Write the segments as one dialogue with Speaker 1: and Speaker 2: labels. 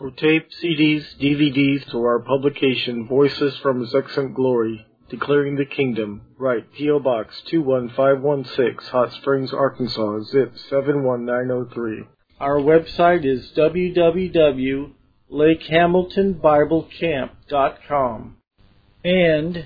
Speaker 1: For tape, CDs, DVDs, to our publication, Voices from His Excellent Glory, Declaring the Kingdom, write P.O. Box 21516, Hot Springs, Arkansas, zip 71903. Our website is www.lakehamiltonbiblecamp.com and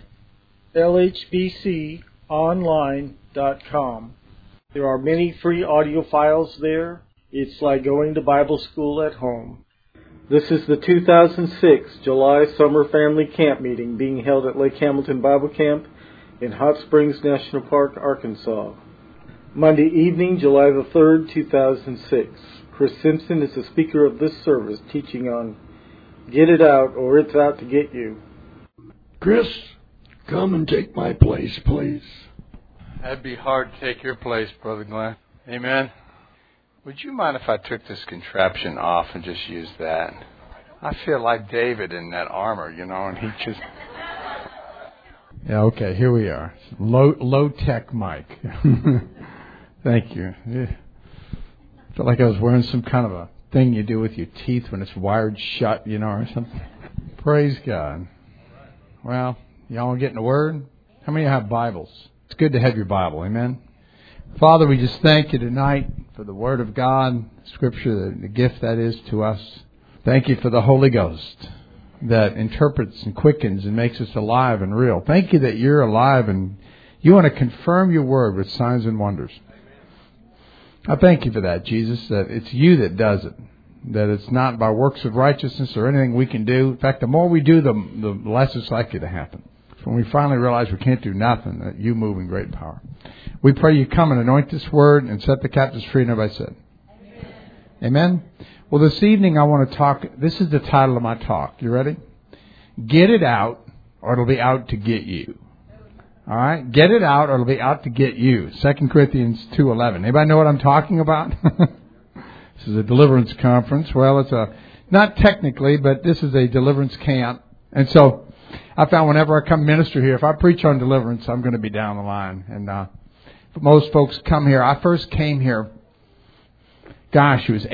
Speaker 1: lhbconline.com. There are many free audio files there. It's like going to Bible school at home. This is the 2006 July Summer Family Camp Meeting being held at Lake Hamilton Bible Camp in Hot Springs National Park, Arkansas. Monday evening, July the 3rd, 2006. Chris Simpson is the speaker of this service, teaching on Get It Out or It's Out to Get You.
Speaker 2: Chris, come and take my place, please.
Speaker 3: That'd be hard to take your place, Brother Glenn. Amen. Would you mind if I took this contraption off and just used that? I feel like David in that armor, and he just...
Speaker 4: Yeah, okay, here we are. Low-tech mic. Thank you. Yeah. Felt like I was wearing some kind of a thing you do with your teeth when it's wired shut, or something. Praise God. Well, y'all want to get in the Word? How many of you have Bibles? It's good to have your Bible, amen? Father, we just thank you tonight for the Word of God, Scripture, the gift that is to us. Thank you for the Holy Ghost that interprets and quickens and makes us alive and real. Thank you that you're alive and you want to confirm your Word with signs and wonders. I thank you for that, Jesus, that it's you that does it, that it's not by works of righteousness or anything we can do. In fact, the more we do, the less it's likely to happen. When we finally realize we can't do nothing, that you move in great power. We pray you come and anoint this word and set the captives free. And everybody said, Amen. Well, this evening I want to talk. This is the title of my talk. You ready? Get it out, or it'll be out to get you. All right? Get it out, or it'll be out to get you. 2 Corinthians 2:11. Anybody know what I'm talking about? This is a deliverance conference. Well, it's not technically, but this is a deliverance camp. And so I found whenever I come minister here, if I preach on deliverance, I'm going to be down the line. And most folks come here. I first came here, it was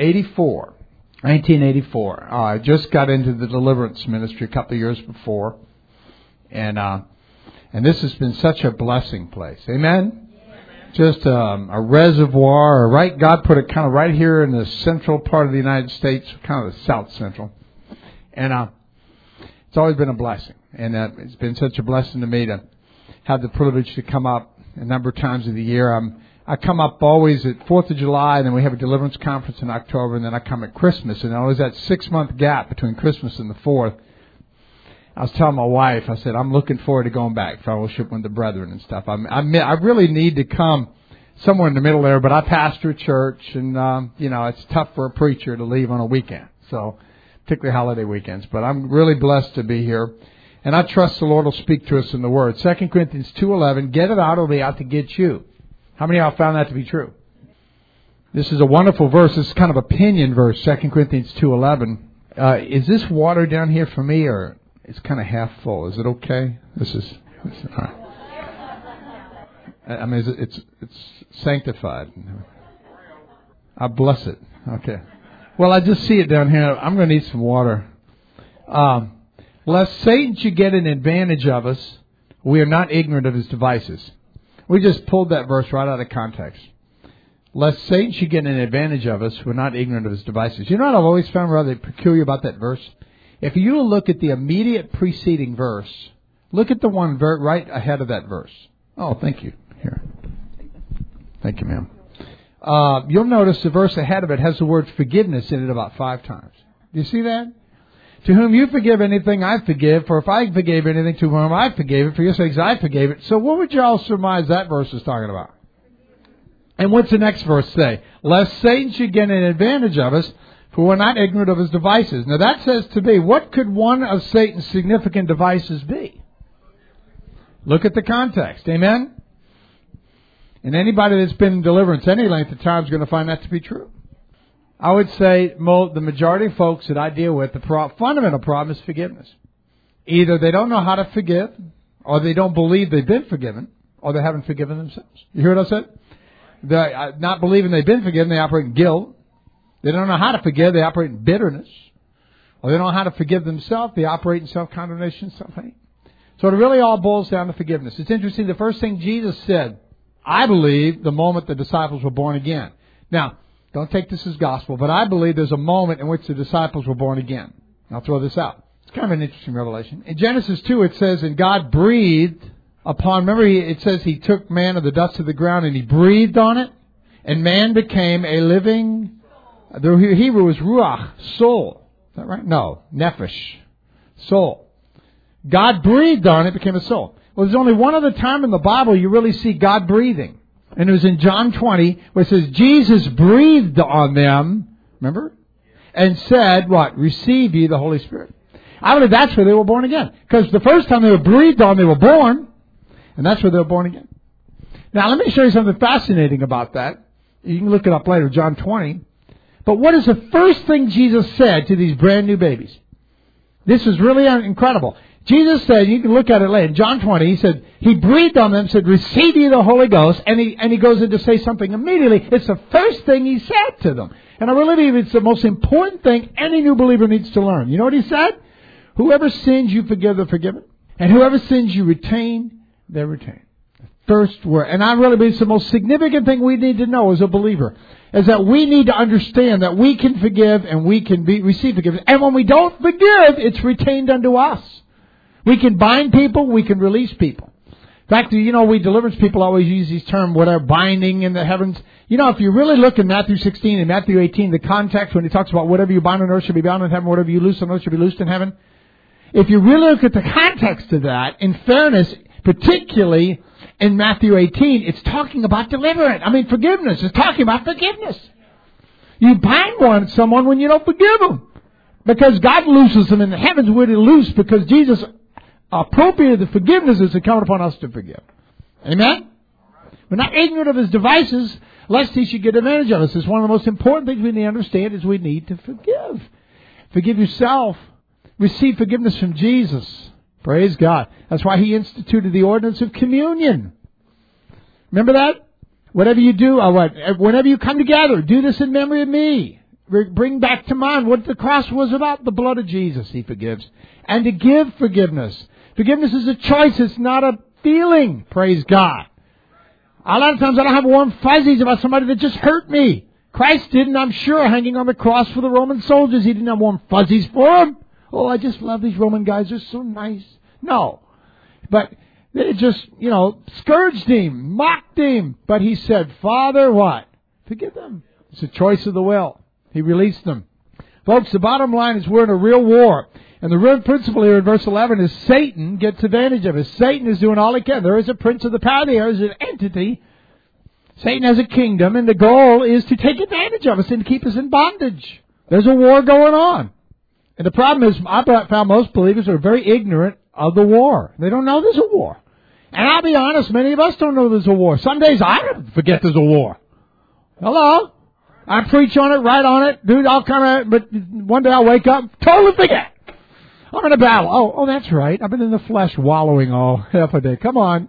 Speaker 4: 1984. I just got into the deliverance ministry a couple of years before. And this has been such a blessing place. Amen? Just a reservoir. Right? God put it kind of right here in the central part of the United States, kind of the south central. And it's always been a blessing. And it's been such a blessing to me to have the privilege to come up a number of times of the year. I come up always at 4th of July, and then we have a deliverance conference in October, and then I come at Christmas. And always that 6-month gap between Christmas and the 4th. I was telling my wife, I said, I'm looking forward to going back, fellowship with the brethren and stuff. I really need to come somewhere in the middle there, but I pastor a church, and, it's tough for a preacher to leave on a weekend. So, particularly holiday weekends. But I'm really blessed to be here. And I trust the Lord will speak to us in the Word. 2 Corinthians 2:11, get it out, it'll be out to get you. How many of y'all found that to be true? This is a wonderful verse. This is kind of opinion verse, 2 Corinthians 2:11. Is this water down here for me, or it's kind of half full? Is it okay? This is all right. I mean, it's sanctified. I bless it. Okay. Well, I just see it down here. I'm going to need some water. Lest Satan should get an advantage of us, we are not ignorant of his devices. We just pulled that verse right out of context. Lest Satan should get an advantage of us, we're not ignorant of his devices. You know what I've always found rather peculiar about that verse? If you look at the immediate preceding verse, look at the one right ahead of that verse. Oh, thank you. Here. Thank you, ma'am. You'll notice the verse ahead of it has the word forgiveness in it about 5 times. Do you see that? To whom you forgive anything, I forgive. For if I forgave anything to whom I forgave it, for your sakes I forgave it. So what would you all surmise that verse is talking about? And what's the next verse say? Lest Satan should get an advantage of us, for we're not ignorant of his devices. Now that says to me, what could one of Satan's significant devices be? Look at the context. Amen? And anybody that's been in deliverance any length of time is going to find that to be true. I would say the majority of folks that I deal with, the fundamental problem is forgiveness. Either they don't know how to forgive, or they don't believe they've been forgiven, or they haven't forgiven themselves. You hear what I said? They're not believing they've been forgiven, they operate in guilt. They don't know how to forgive, they operate in bitterness. or they don't know how to forgive themselves. They operate in self-condemnation, self-hate. So it really all boils down to forgiveness. It's interesting, the first thing Jesus said, I believe, the moment the disciples were born again. Now, don't take this as gospel, but I believe there's a moment in which the disciples were born again. I'll throw this out. It's kind of an interesting revelation. In Genesis 2, it says, and God breathed upon, remember it says he took man of the dust of the ground and he breathed on it, and man became a living, the Hebrew is ruach, soul. Is that right? No, nephesh, soul. God breathed on it, became a soul. Well, there's only one other time in the Bible you really see God breathing. And it was in John 20, where it says, Jesus breathed on them, remember? And said, what? Receive ye the Holy Spirit. I believe that's where they were born again. Because the first time they were breathed on, they were born. And that's where they were born again. Now, let me show you something fascinating about that. You can look it up later, John 20. But what is the first thing Jesus said to these brand new babies? This is really incredible. Jesus said, you can look at it later, in John 20, he said, he breathed on them, said, receive ye the Holy Ghost, and he goes in to say something immediately. It's the first thing he said to them. And I really believe it's the most important thing any new believer needs to learn. You know what he said? Whoever sins you forgive, they're forgiven. And whoever sins you retain, they're retained. The first word. And I really believe it's the most significant thing we need to know as a believer, is that we need to understand that we can forgive and we can receive forgiveness. And when we don't forgive, it's retained unto us. We can bind people, we can release people. In fact, we deliverance people always use these terms, whatever, binding in the heavens. If you really look in Matthew 16 and Matthew 18, the context when he talks about whatever you bind on earth shall be bound in heaven, whatever you loose on earth shall be loosed in heaven. If you really look at the context of that, in fairness, particularly in Matthew 18, it's talking about deliverance. Forgiveness. It's talking about forgiveness. You bind someone when you don't forgive them. Because God looses them in the heavens where they loose, because Jesus appropriated the forgiveness that's incumbent upon us to forgive. Amen? We're not ignorant of his devices, lest he should get advantage of us. It's one of the most important things we need to understand is we need to forgive. Forgive yourself. Receive forgiveness from Jesus. Praise God. That's why he instituted the ordinance of communion. Remember that? Whatever you do, whenever you come together, do this in memory of me. Bring back to mind what the cross was about. The blood of Jesus, he forgives. And to give forgiveness. Forgiveness is a choice. It's not a feeling. Praise God. A lot of times I don't have warm fuzzies about somebody that just hurt me. Christ didn't, I'm sure, hanging on the cross for the Roman soldiers. He didn't have warm fuzzies for them. Oh, I just love these Roman guys. They're so nice. No. But they just, scourged him, mocked him. But he said, Father, what? Forgive them. It's a choice of the will. He released them. Folks, the bottom line is we're in a real war. And the real principle here in verse 11 is Satan gets advantage of it. Satan is doing all he can. There is a prince of the power of the air. There is an entity. Satan has a kingdom, and the goal is to take advantage of us and to keep us in bondage. There's a war going on. And the problem is, I found most believers are very ignorant of the war. They don't know there's a war. And I'll be honest, many of us don't know there's a war. Some days I forget there's a war. Hello? I preach on it, write on it, do all kind of, but one day I'll wake up, totally forget. I'm in a battle. Oh, that's right. I've been in the flesh wallowing all half a day. Come on.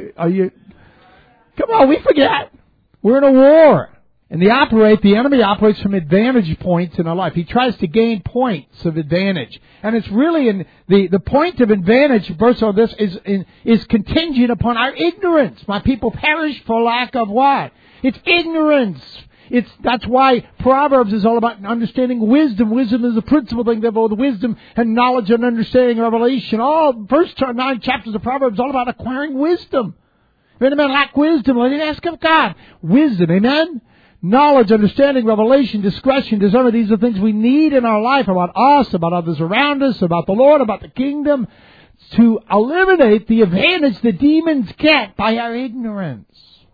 Speaker 4: Come on, we forget. We're in a war. And the enemy operates from advantage points in our life. He tries to gain points of advantage. And it's really in the point of advantage, verse of this, is contingent upon our ignorance. My people perish for lack of what? It's ignorance. That's why Proverbs is all about understanding wisdom. Wisdom is the principal thing, therefore, the wisdom and knowledge and understanding and revelation. All first 9 chapters of Proverbs all about acquiring wisdom. If any man lack wisdom, let him ask of God. Wisdom, amen? Knowledge, understanding, revelation, discretion, discernment. These are things we need in our life about us, about others around us, about the Lord, about the kingdom, to eliminate the advantage the demons get by our ignorance.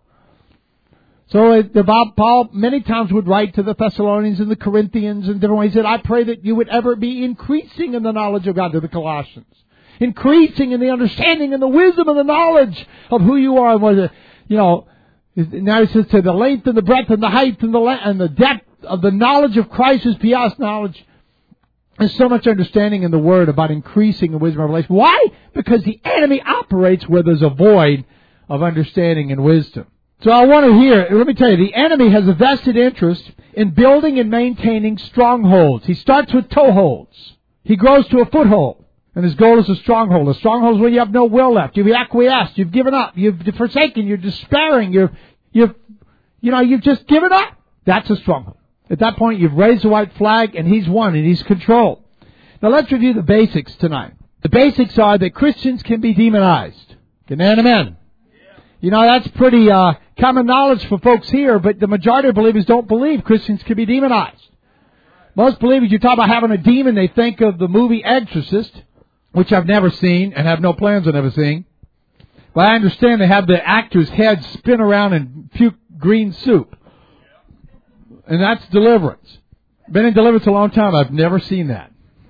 Speaker 4: So Paul many times would write to the Thessalonians and the Corinthians and different ways. He said, I pray that you would ever be increasing in the knowledge of God, to the Colossians. Increasing in the understanding and the wisdom and the knowledge of who you are. Now he says, to the length and the breadth and the height and the depth of the knowledge of Christ is beyond knowledge. There's so much understanding in the Word about increasing in wisdom and revelation. Why? Because the enemy operates where there's a void of understanding and wisdom. So I want to let me tell you, the enemy has a vested interest in building and maintaining strongholds. He starts with toeholds. He grows to a foothold, and his goal is a stronghold. A stronghold is when you have no will left. You've acquiesced. You've given up. You've forsaken. You're despairing. You've just given up. That's a stronghold. At that point, you've raised the white flag, and he's won, and he's controlled. Now, let's review the basics tonight. The basics are that Christians can be demonized. Can amen? You know, that's pretty common knowledge for folks here, but the majority of believers don't believe Christians can be demonized. Most believers, you talk about having a demon, they think of the movie Exorcist, which I've never seen and have no plans on ever seeing. But I understand they have the actor's head spin around and puke green soup. And that's deliverance. Been in deliverance a long time. I've never seen that.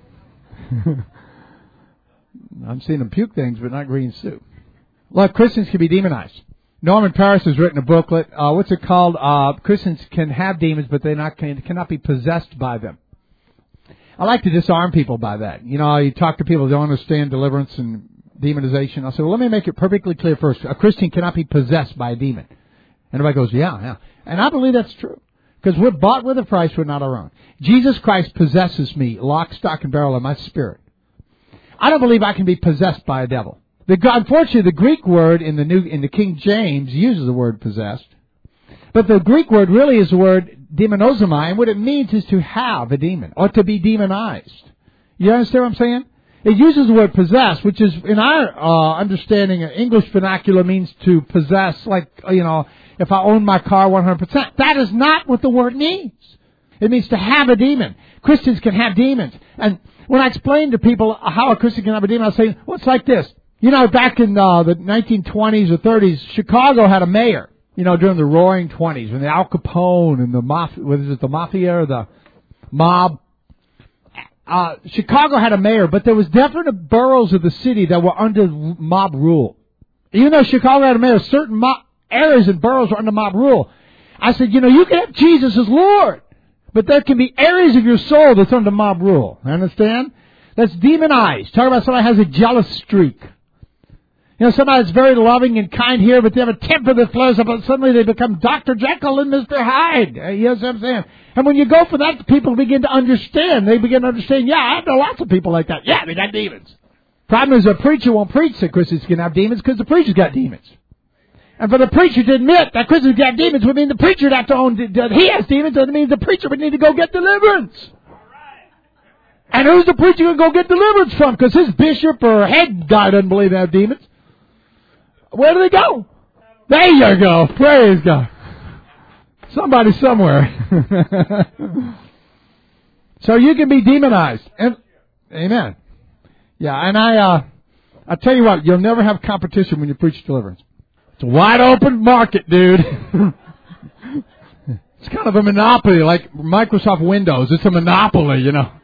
Speaker 4: I've seen them puke things, but not green soup. Look, Christians can be demonized. Norman Paris has written a booklet. What's it called? Christians can have demons, but they cannot be possessed by them. I like to disarm people by that. You know, you talk to people who don't understand deliverance and demonization. I'll say, well, let me make it perfectly clear first. A Christian cannot be possessed by a demon. And everybody goes, yeah. And I believe that's true. Because we're bought with a price, we're not our own. Jesus Christ possesses me, lock, stock, and barrel of my spirit. I don't believe I can be possessed by a devil. Unfortunately, the Greek word in the King James uses the word possessed. But the Greek word really is the word demonozomai, and what it means is to have a demon, or to be demonized. You understand what I'm saying? It uses the word possess, which is, in our understanding, English vernacular means to possess, like, you know, if I own my car 100%. That is not what the word means. It means to have a demon. Christians can have demons. And when I explain to people how a Christian can have a demon, I say, well, it's like this. You know, back in the 1920s or 30s, Chicago had a mayor, you know, during the Roaring '20s, when the Al Capone and the mafia or the mob. Chicago had a mayor, but there was definite boroughs of the city that were under mob rule. Even though Chicago had a mayor, certain areas and boroughs were under mob rule. I said, you know, you can have Jesus as Lord, but there can be areas of your soul that's under mob rule. Understand? That's demonized. Talk about somebody who has a jealous streak. You know, somebody that's very loving and kind here, but they have a temper that flares up, and suddenly they become Dr. Jekyll and Mr. Hyde. You know what I'm saying? And when you go for that, people begin to understand. They begin to understand, yeah, I know lots of people like that. Yeah, they got demons. Problem is, a preacher won't preach that Christians can have demons because the preacher's got demons. And for the preacher to admit that Christians got demons would mean the preacher would have to own that he has demons, and it means the preacher would need to go get deliverance. And who's the preacher going to go get deliverance from? Because his bishop or head guy doesn't believe they have demons. Where do they go? There you go. Praise God. Somebody somewhere. So you can be demonized. And, amen. Yeah, and I tell you what, you'll never have competition when you preach deliverance. It's a wide open market, dude. It's kind of a monopoly, like Microsoft Windows. It's a monopoly, you know.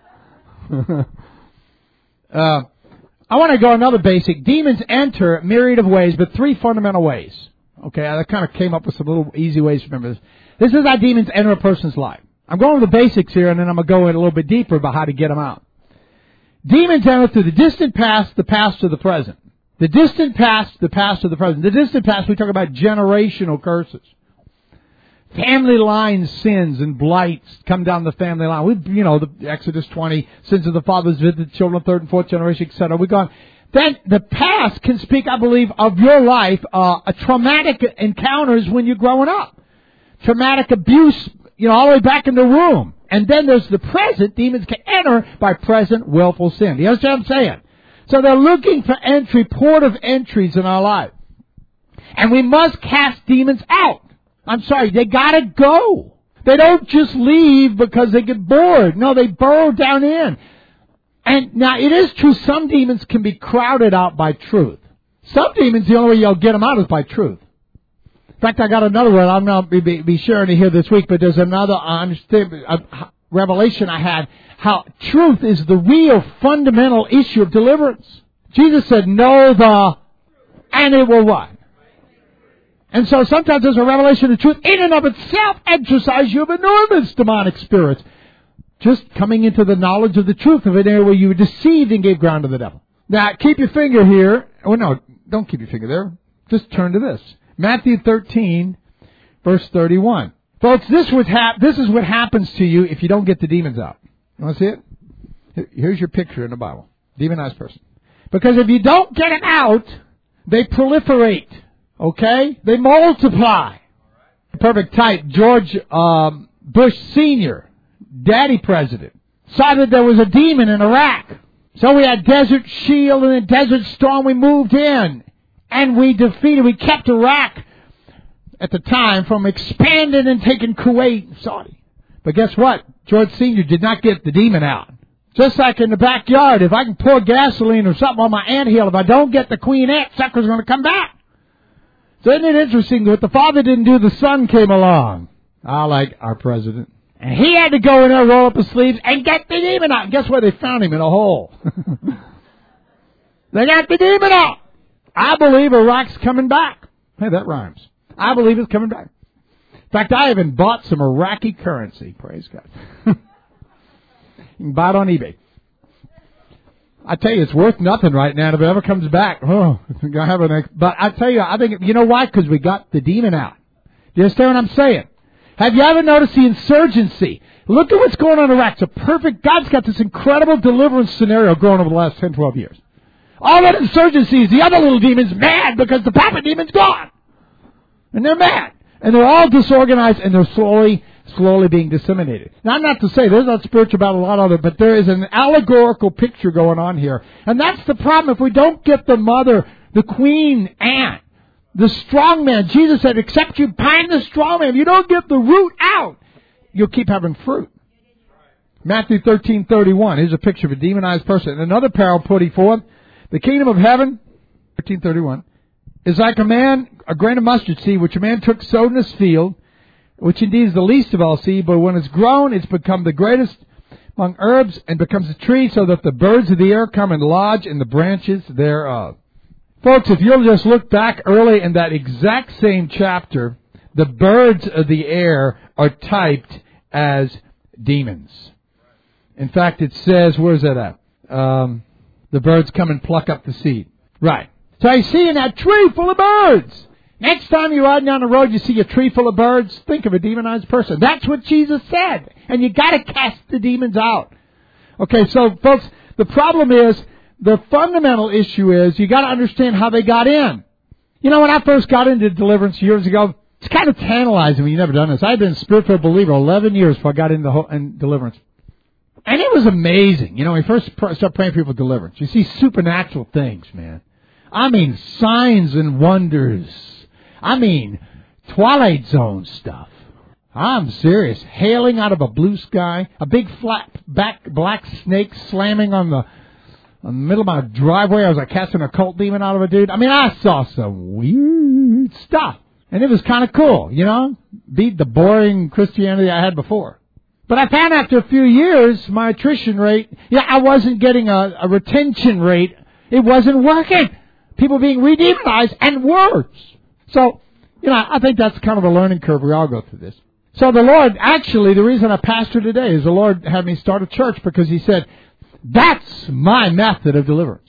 Speaker 4: I want to go another basic. Demons enter a myriad of ways, but three fundamental ways. Okay, I kind of came up with some little easy ways to remember this. This is how demons enter a person's life. I'm going with the basics here, and then I'm going to go in a little bit deeper about how to get them out. Demons enter through the distant past, the past, to the present. The distant past, the past, to the present. The distant past, we talk about generational curses. Family line sins and blights come down the family line. The Exodus 20, sins of the fathers visit the children, third and fourth generation, etc. We've gone. Then the past can speak, I believe, of your life, traumatic encounters when you're growing up. Traumatic abuse, all the way back in the womb. And then there's the present. Demons can enter by present willful sin. Do you understand what I'm saying? So they're looking for entry, port of entries in our life. And we must cast demons out. I'm sorry, they gotta go. They don't just leave because they get bored. No, they burrow down in. And now it is true, some demons can be crowded out by truth. Some demons, the only way you'll get them out is by truth. In fact, I got another one. I'm not be sharing it here this week, but there's another revelation I had. How truth is the real fundamental issue of deliverance. Jesus said, know and it will what? And so sometimes there's a revelation of truth in and of itself exercise you of enormous demonic spirits. Just coming into the knowledge of the truth of an area where you were deceived and gave ground to the devil. Now, keep your finger here. Oh, no, don't keep your finger there. Just turn to this. Matthew 13, verse 31. Folks, this is what happens to you if you don't get the demons out. You want to see it? Here's your picture in the Bible. Demonized person. Because if you don't get them out, they proliferate. Okay? They multiply. Perfect type. George Bush Sr., daddy president, saw that there was a demon in Iraq. So we had Desert Shield and then Desert Storm. We moved in. And we kept Iraq at the time from expanding and taking Kuwait and Saudi. But guess what? George Sr. did not get the demon out. Just like in the backyard, if I can pour gasoline or something on my anthill, if I don't get the queen ant, sucker's going to come back. So isn't it interesting, what the father didn't do, the son came along. I like our president. And he had to go in there, roll up his sleeves, and get the demon out. And guess what? They found him in a hole. They got the demon out. I believe Iraq's coming back. Hey, that rhymes. I believe it's coming back. In fact, I even bought some Iraqi currency. Praise God. You can buy it on eBay. I tell you, it's worth nothing right now. If it ever comes back, but I tell you, I think, you know why? Because we got the demon out. Do you understand what I'm saying? Have you ever noticed the insurgency? Look at what's going on in Iraq. It's a perfect, God's got this incredible deliverance scenario going over the last 10, 12 years. All that insurgency is the other little demon's mad because the papa demon's gone. And they're mad. And they're all disorganized and they're slowly being disseminated. Now, I'm not to say there's not spiritual about a lot of it, but there is an allegorical picture going on here. And that's the problem. If we don't get the mother, the queen ant, the strong man, Jesus said, except you bind the strong man, if you don't get the root out, you'll keep having fruit. Matthew 13:31. Here's a picture of a demonized person. Another parable put he forth. The kingdom of heaven, 13:31, is like a grain of mustard seed, which a man took, sowed in his field, which indeed is the least of all seed, but when it's grown, it's become the greatest among herbs, and becomes a tree, so that the birds of the air come and lodge in the branches thereof. Folks, if you'll just look back early in that exact same chapter, the birds of the air are typed as demons. In fact, it says, where's that at? The birds come and pluck up the seed. Right. So you see in that tree full of birds. Next time you're riding down the road, you see a tree full of birds, think of a demonized person. That's what Jesus said. And you got to cast the demons out. Okay, so folks, the problem is, the fundamental issue is, you got to understand how they got in. You know, when I first got into deliverance years ago, it's kind of tantalizing when you've never done this. I've been a spiritual believer 11 years before I got into deliverance. And it was amazing. You know, when you first start praying for people deliverance, you see supernatural things, man. I mean, signs and wonders. I mean, Twilight Zone stuff. I'm serious. Hailing out of a blue sky, a big flat back black snake slamming on the middle of my driveway. I was like casting a cult demon out of a dude. I mean, I saw some weird stuff. And it was kind of cool, you know? Beat the boring Christianity I had before. But I found after a few years, my attrition rate, I wasn't getting a retention rate. It wasn't working. People being redemonized and worse. So, you know, I think that's kind of a learning curve. We all go through this. So the Lord, actually, the reason I pastor today is the Lord had me start a church because He said, that's my method of deliverance.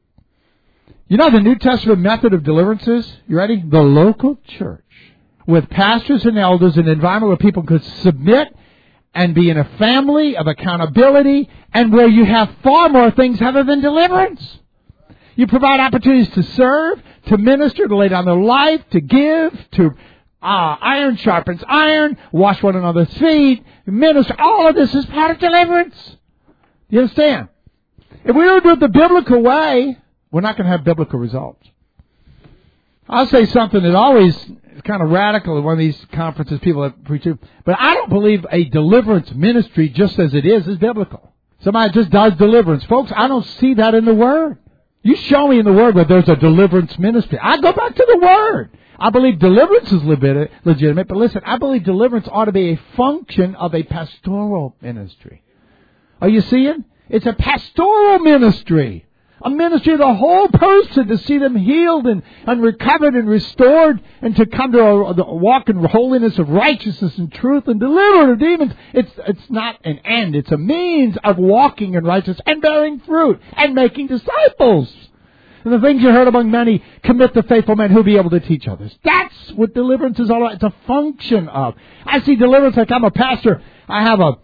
Speaker 4: You know the New Testament method of deliverance is? You ready? The local church. With pastors and elders in an environment where people could submit and be in a family of accountability, and where you have far more things other than deliverance. You provide opportunities to serve, to minister, to lay down their life, to give, to iron sharpens iron, wash one another's feet, minister. All of this is part of deliverance. You understand? If we don't do it the biblical way, we're not going to have biblical results. I'll say something that always is kind of radical at one of these conferences people that preach to, but I don't believe a deliverance ministry, just as it is biblical. Somebody just does deliverance. Folks, I don't see that in the Word. You show me in the Word where there's a deliverance ministry. I go back to the Word. I believe deliverance is legitimate, but listen, I believe deliverance ought to be a function of a pastoral ministry. Are you seeing? It's a pastoral ministry. A ministry of the whole person, to see them healed and recovered and restored, and to come to a walk in holiness of righteousness and truth and deliver the demons. It's not an end. It's a means of walking in righteousness and bearing fruit and making disciples. And the things you heard among many, commit the faithful men who will be able to teach others. That's what deliverance is all about. It's a function of. I see deliverance like I'm a pastor. I have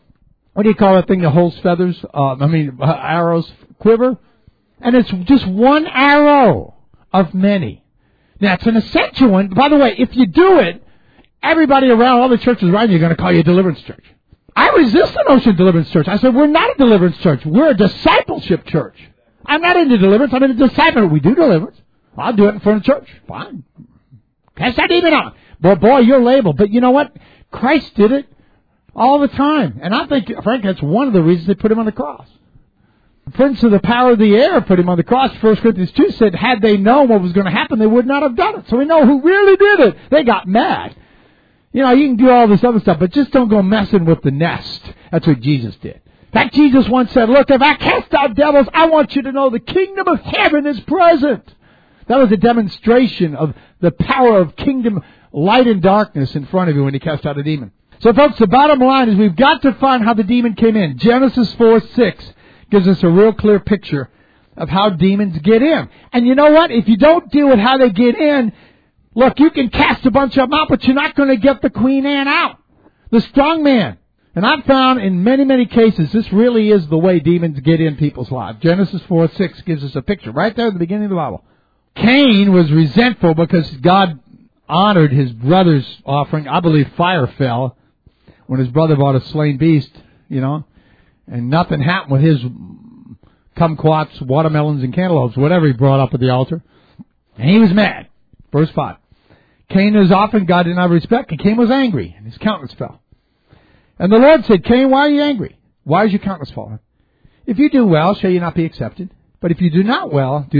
Speaker 4: what do you call that thing that holds feathers? Arrows, quiver. And it's just one arrow of many. Now, it's an essential one. By the way, if you do it, everybody around, all the churches around you are going to call you a deliverance church. I resist the notion of deliverance church. I said, we're not a deliverance church. We're a discipleship church. I'm not into deliverance. I'm into discipleship. We do deliverance. I'll do it in front of church. Fine. Cast that demon out. Boy, you're labeled. But you know what? Christ did it all the time. And I think, frankly, that's one of the reasons they put him on the cross. The prince of the power of the air put him on the cross. 1 Corinthians 2 said, had they known what was going to happen, they would not have done it. So we know who really did it. They got mad. You know, you can do all this other stuff, but just don't go messing with the nest. That's what Jesus did. In fact, Jesus once said, look, if I cast out devils, I want you to know the kingdom of heaven is present. That was a demonstration of the power of kingdom light and darkness in front of you when he cast out a demon. So folks, the bottom line is we've got to find how the demon came in. Genesis 4:6 gives us a real clear picture of how demons get in. And you know what? If you don't deal with how they get in, look, you can cast a bunch of them out, but you're not going to get the Queen Anne out. The strong man. And I've found in many, many cases, this really is the way demons get in people's lives. Genesis 4:6 gives us a picture right there at the beginning of the Bible. Cain was resentful because God honored his brother's offering. I believe fire fell when his brother bought a slain beast, you know, and nothing happened with his kumquats, watermelons, and cantaloupes, whatever he brought up at the altar. And he was mad. Verse 5. Cain was offering, God did not respect, and Cain was angry, and his countenance fell. And the Lord said, Cain, why are you angry? Why is your countenance fallen? If you do well, shall you not be accepted? But if you do not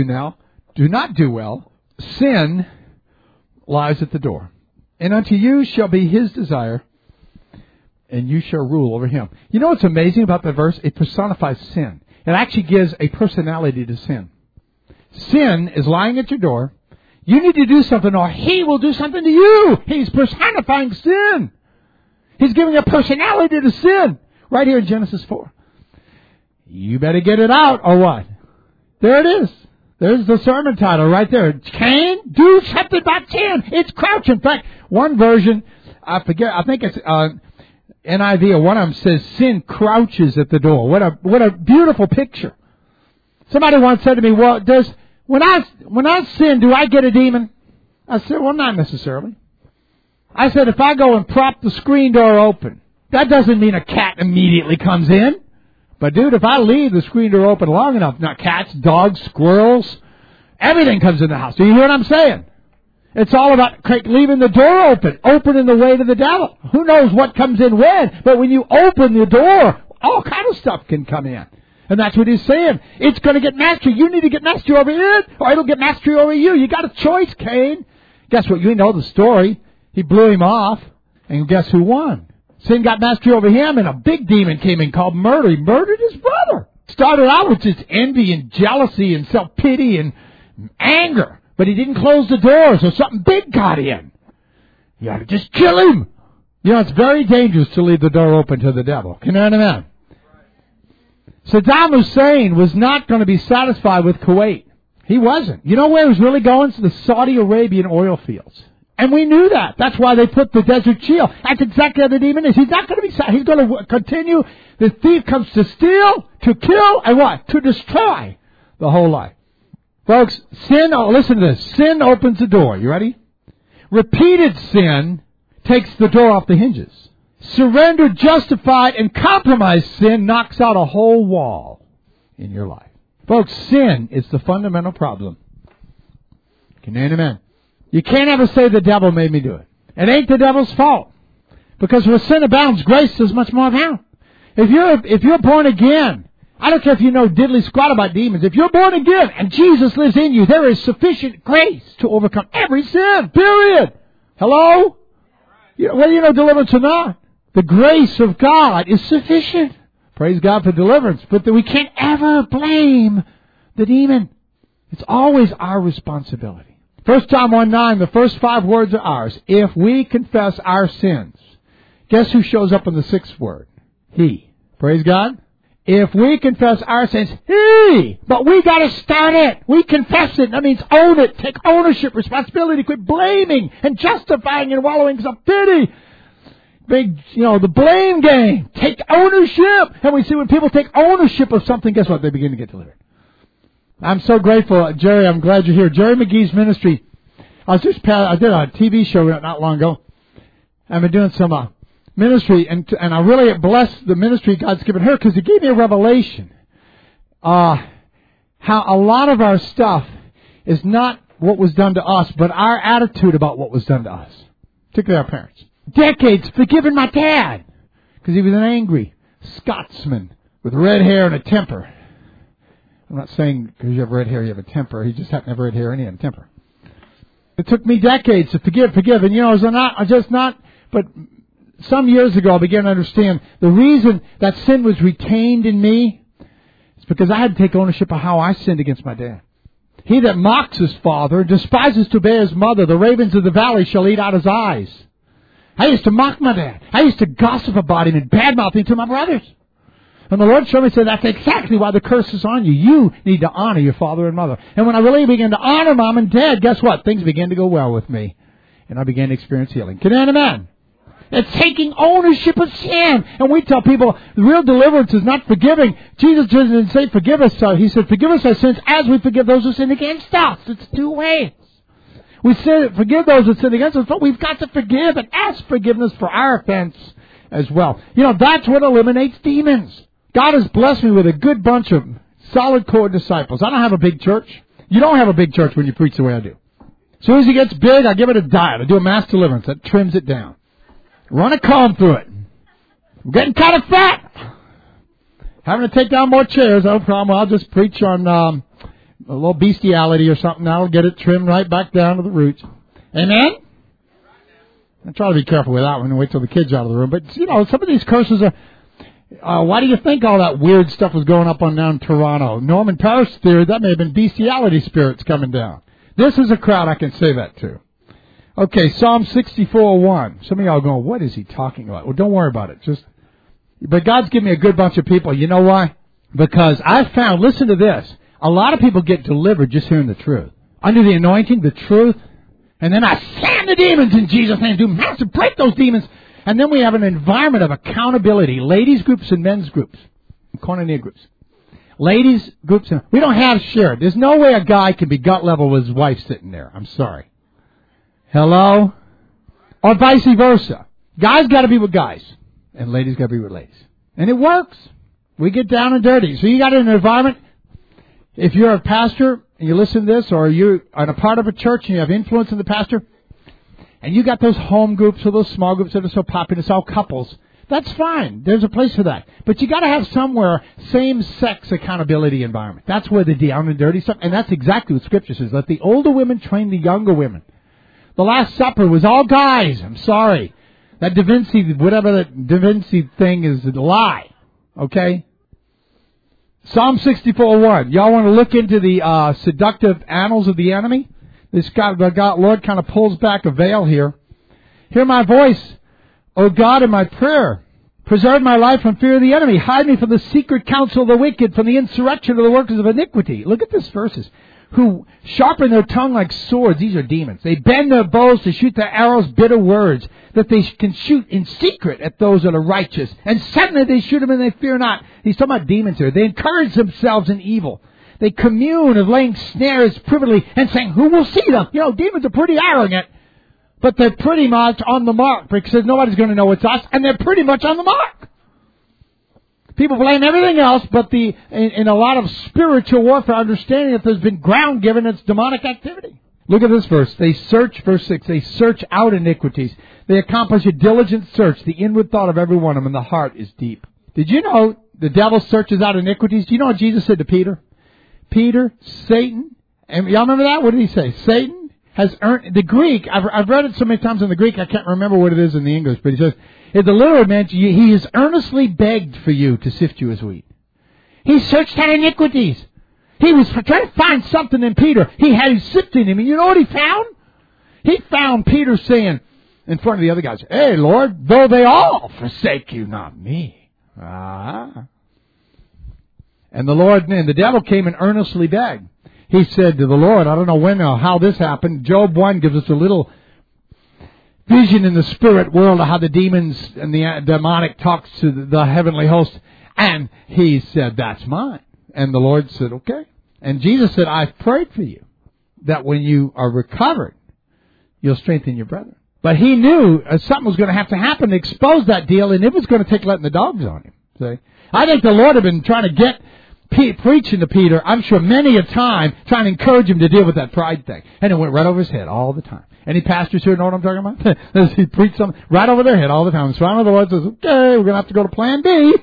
Speaker 4: do well, sin lies at the door. And unto you shall be his desire, and you shall rule over him. You know what's amazing about the verse? It personifies sin. It actually gives a personality to sin. Sin is lying at your door. You need to do something or he will do something to you. He's personifying sin. He's giving a personality to sin. Right here in Genesis 4. You better get it out or what? There it is. There's the sermon title right there. Cain, do something about sin. It's crouching. In fact, one version, I forget, I think it's NIV or one of them says sin crouches at the door. What a beautiful picture. Somebody once said to me, well, when I sin, do I get a demon? I said, well, not necessarily. I said, if I go and prop the screen door open, that doesn't mean a cat immediately comes in. But dude, if I leave the screen door open long enough, not cats, dogs, squirrels, everything comes in the house. Do you hear what I'm saying? It's all about leaving the door open, opening the way to the devil. Who knows what comes in when, but when you open the door, all kind of stuff can come in. And that's what he's saying. It's going to get mastery. You need to get mastery over it, or it'll get mastery over you. You got a choice, Cain. Guess what? You know the story. He blew him off, and guess who won? Sin got mastery over him, and a big demon came in called murder. He murdered his brother. Started out with just envy and jealousy and self-pity and anger. But he didn't close the door, so something big got in. You ought to just kill him. You know, it's very dangerous to leave the door open to the devil. Can you understand? Saddam Hussein was not going to be satisfied with Kuwait. He wasn't. You know where he was really going? To the Saudi Arabian oil fields. And we knew that. That's why they put the Desert Shield. That's exactly how the demon is. He's not going to be satisfied. He's going to continue. The thief comes to steal, to kill, and what? To destroy the whole life. Folks, sin, listen to this. Sin opens the door. You ready? Repeated sin takes the door off the hinges. Surrendered, justified, and compromised sin knocks out a whole wall in your life. Folks, sin is the fundamental problem. Can you amen? You can't ever say the devil made me do it. It ain't the devil's fault. Because where sin abounds, grace does much more abound. If you're born again, I don't care if you know diddly squat about demons. If you're born again and Jesus lives in you, there is sufficient grace to overcome every sin. Period. Hello? Whether you know deliverance or not, the grace of God is sufficient. Praise God for deliverance. But we can't ever blame the demon. It's always our responsibility. 1 John 1:9, the first 5 words are ours. If we confess our sins, guess who shows up in the 6th word? He. Praise God. If we confess our sins, He. But we got to start it. We confess it. That means own it. Take ownership, responsibility. Quit blaming and justifying and wallowing in self-pity. big, the blame game. Take ownership. And we see when people take ownership of something, guess what? They begin to get delivered. I'm so grateful, Jerry. I'm glad you're here. Jerry McGee's ministry. I did a TV show not long ago. I've been doing some ministry, and I really blessed the ministry God's given her because it gave me a revelation. How a lot of our stuff is not what was done to us, but our attitude about what was done to us, particularly our parents. Decades forgiving my dad because he was an angry Scotsman with red hair and a temper. I'm not saying because you have red hair you have a temper. He just happened to have red hair and he had a temper. It took me decades to forgive. And but some years ago I began to understand the reason that sin was retained in me is because I had to take ownership of how I sinned against my dad. He that mocks his father, despises to obey his mother, the ravens of the valley shall eat out his eyes. I used to mock my dad. I used to gossip about him and badmouth him to my brothers. And the Lord showed me, said, that's exactly why the curse is on you. You need to honor your father and mother. And when I really began to honor mom and dad, guess what? Things began to go well with me. And I began to experience healing. Can you amen? It's taking ownership of sin. And we tell people, the real deliverance is not forgiving. Jesus didn't say forgive us. He said, forgive us our sins as we forgive those who sin against us. It's two ways. We say forgive those who sin against us, but we've got to forgive and ask forgiveness for our offense as well. That's what eliminates demons. God has blessed me with a good bunch of solid core disciples. I don't have a big church. You don't have a big church when you preach the way I do. As soon as it gets big, I give it a diet. I do a mass deliverance. That trims it down. Run a comb through it. I'm getting kind of fat. Having to take down more chairs, no problem. I'll just preach on a little bestiality or something. I'll get it trimmed right back down to the roots. Amen? I try to be careful with that one and wait till the kids are out of the room. But, some of these curses are... why do you think all that weird stuff was going up on down in Toronto? Norman Parrish theory, that may have been bestiality spirits coming down. This is a crowd I can say that to. Okay, Psalm 64:1. Some of y'all are going, what is he talking about? Well, don't worry about it. But God's given me a good bunch of people. You know why? Because I found, listen to this, a lot of people get delivered just hearing the truth. Under the anointing, the truth, and then I slam the demons in Jesus' name, do massive, break those demons. And then we have an environment of accountability. Ladies groups and men's groups. Koinonia groups. Ladies groups. We don't have shared. There's no way a guy can be gut level with his wife sitting there. I'm sorry. Hello? Or vice versa. Guys got to be with guys. And ladies got to be with ladies. And it works. We get down and dirty. So you got an environment. If you're a pastor and you listen to this, or you're a part of a church and you have influence in the pastor, and you got those home groups or those small groups that are so popular, it's all couples. That's fine. There's a place for that. But you got to have somewhere same-sex accountability environment. That's where the down and dirty stuff, and that's exactly what Scripture says. Let the older women train the younger women. The Last Supper was all guys. I'm sorry. That Da Vinci, whatever that Da Vinci thing is, a lie. Okay? Psalm 64:1. Y'all want to look into the seductive annals of the enemy? The Lord kind of pulls back a veil here. Hear my voice, O God, in my prayer. Preserve my life from fear of the enemy. Hide me from the secret counsel of the wicked, from the insurrection of the workers of iniquity. Look at these verses. Who sharpen their tongue like swords. These are demons. They bend their bows to shoot their arrows bitter words, that they can shoot in secret at those that are righteous. And suddenly they shoot them and they fear not. He's talking about demons here. They encourage themselves in evil. They commune of laying snares privily and saying, who will see them? Demons are pretty arrogant, but they're pretty much on the mark because nobody's going to know it's us, and they're pretty much on the mark. People blame everything else, but in a lot of spiritual warfare, understanding that there's been ground given, it's demonic activity. Look at this verse. They search, verse 6, they search out iniquities. They accomplish a diligent search. The inward thought of every one of them, and the heart is deep. Did you know the devil searches out iniquities? Do you know what Jesus said to Peter? Peter, Satan, and y'all remember that? What did he say? Satan has earned, the Greek, I've read it so many times in the Greek, I can't remember what it is in the English, but he says, it literally meant he has earnestly begged for you to sift you as wheat. He searched out iniquities. He was trying to find something in Peter. He had him sifting him, and you know what he found? He found Peter saying in front of the other guys, hey, Lord, though they all forsake you, not me. And the devil came and earnestly begged. He said to the Lord, I don't know when or how this happened. Job 1 gives us a little vision in the spirit world of how the demons and the demonic talks to the heavenly host. And he said, that's mine. And the Lord said, okay. And Jesus said, I've prayed for you that when you are recovered, you'll strengthen your brethren. But he knew something was going to have to happen to expose that deal, and it was going to take letting the dogs on him. See? I think the Lord had been trying to get preaching to Peter, I'm sure many a time, trying to encourage him to deal with that pride thing. And it went right over his head all the time. Any pastors here know what I'm talking about? He preached something right over their head all the time. So finally the Lord says, okay, we're going to have to go to plan B.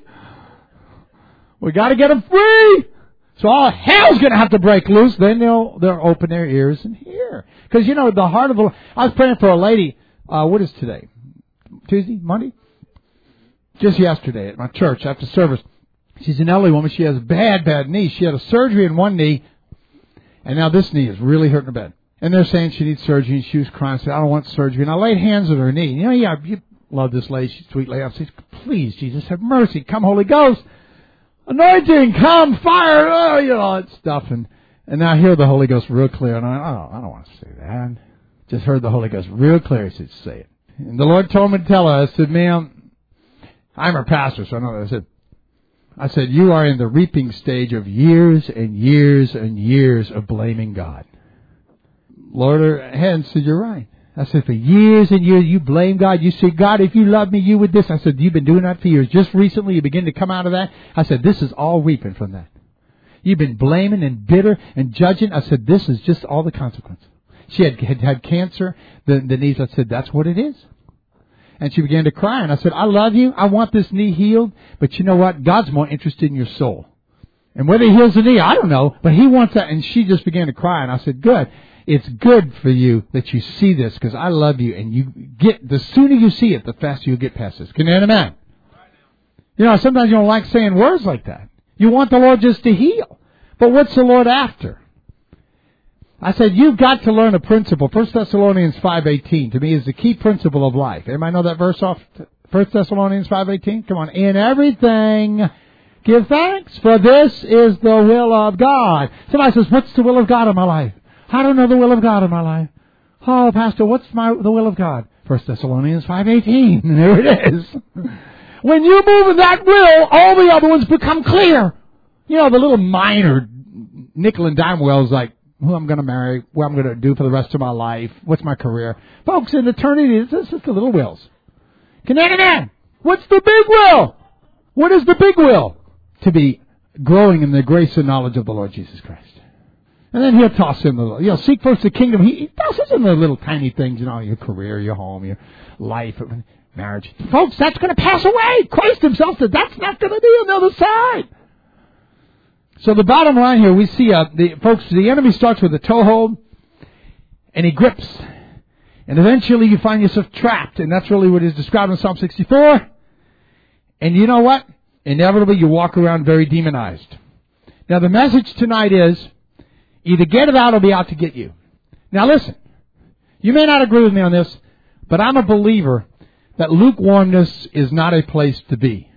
Speaker 4: We got to get them free. So all hell's going to have to break loose. Then they'll open their ears and hear. Because, you know, the heart of the Lord. I was praying for a lady, what is today? Tuesday? Monday? Just yesterday at my church after service. She's an elderly woman. She has a bad knee. She had a surgery in one knee. And now this knee is really hurting her bad. And they're saying she needs surgery. And she was crying. Said, I don't want surgery. And I laid hands on her knee. You know, you love this lady. She's a sweet lady. I said, please, Jesus, have mercy. Come, Holy Ghost. Anointing, come, fire, all that stuff. And now I hear the Holy Ghost real clear. And I don't want to say that. Just heard the Holy Ghost real clear. He said, say it. And the Lord told me to tell her. I said, ma'am, I'm her pastor, so I know that. I said, you are in the reaping stage of years and years and years of blaming God. Lord, her hand said, you're right. I said, for years and years, you blame God. You say, God, if you love me, you would this. I said, you've been doing that for years. Just recently, you begin to come out of that. I said, this is all reaping from that. You've been blaming and bitter and judging. I said, this is just all the consequence. She had cancer, the knees. I said, that's what it is. And she began to cry. And I said, I love you. I want this knee healed. But you know what? God's more interested in your soul. And whether he heals the knee, I don't know. But he wants that. And she just began to cry. And I said, good. It's good for you that you see this because I love you. And the sooner you see it, the faster you'll get past this. Can you hear amen? You know, sometimes you don't like saying words like that. You want the Lord just to heal. But what's the Lord after? I said, you've got to learn a principle. 1 Thessalonians 5:18 to me is the key principle of life. Everybody know that verse off 1 Thessalonians 5:18? Come on. In everything, give thanks, for this is the will of God. Somebody says, what's the will of God in my life? I don't know the will of God in my life. Oh, Pastor, what's the will of God? 1 Thessalonians 5:18. And there it is. When you move in that will, all the other ones become clear. You know, the little minor nickel and dime wells like, who I'm going to marry, what I'm going to do for the rest of my life, what's my career. Folks, in eternity, it's just the little wills. Can you amen? What's the big will? What is the big will? To be growing in the grace and knowledge of the Lord Jesus Christ. And then he'll toss in the, seek first the kingdom. He tosses in the little tiny things, your career, your home, your life, marriage. Folks, that's going to pass away. Christ himself said that's not going to be on the other side. So the bottom line here, we see, the enemy starts with a toehold, and he grips. And eventually you find yourself trapped, and that's really what is described in Psalm 64. And you know what? Inevitably you walk around very demonized. Now the message tonight is, either get it out or be out to get you. Now listen, you may not agree with me on this, but I'm a believer that lukewarmness is not a place to be.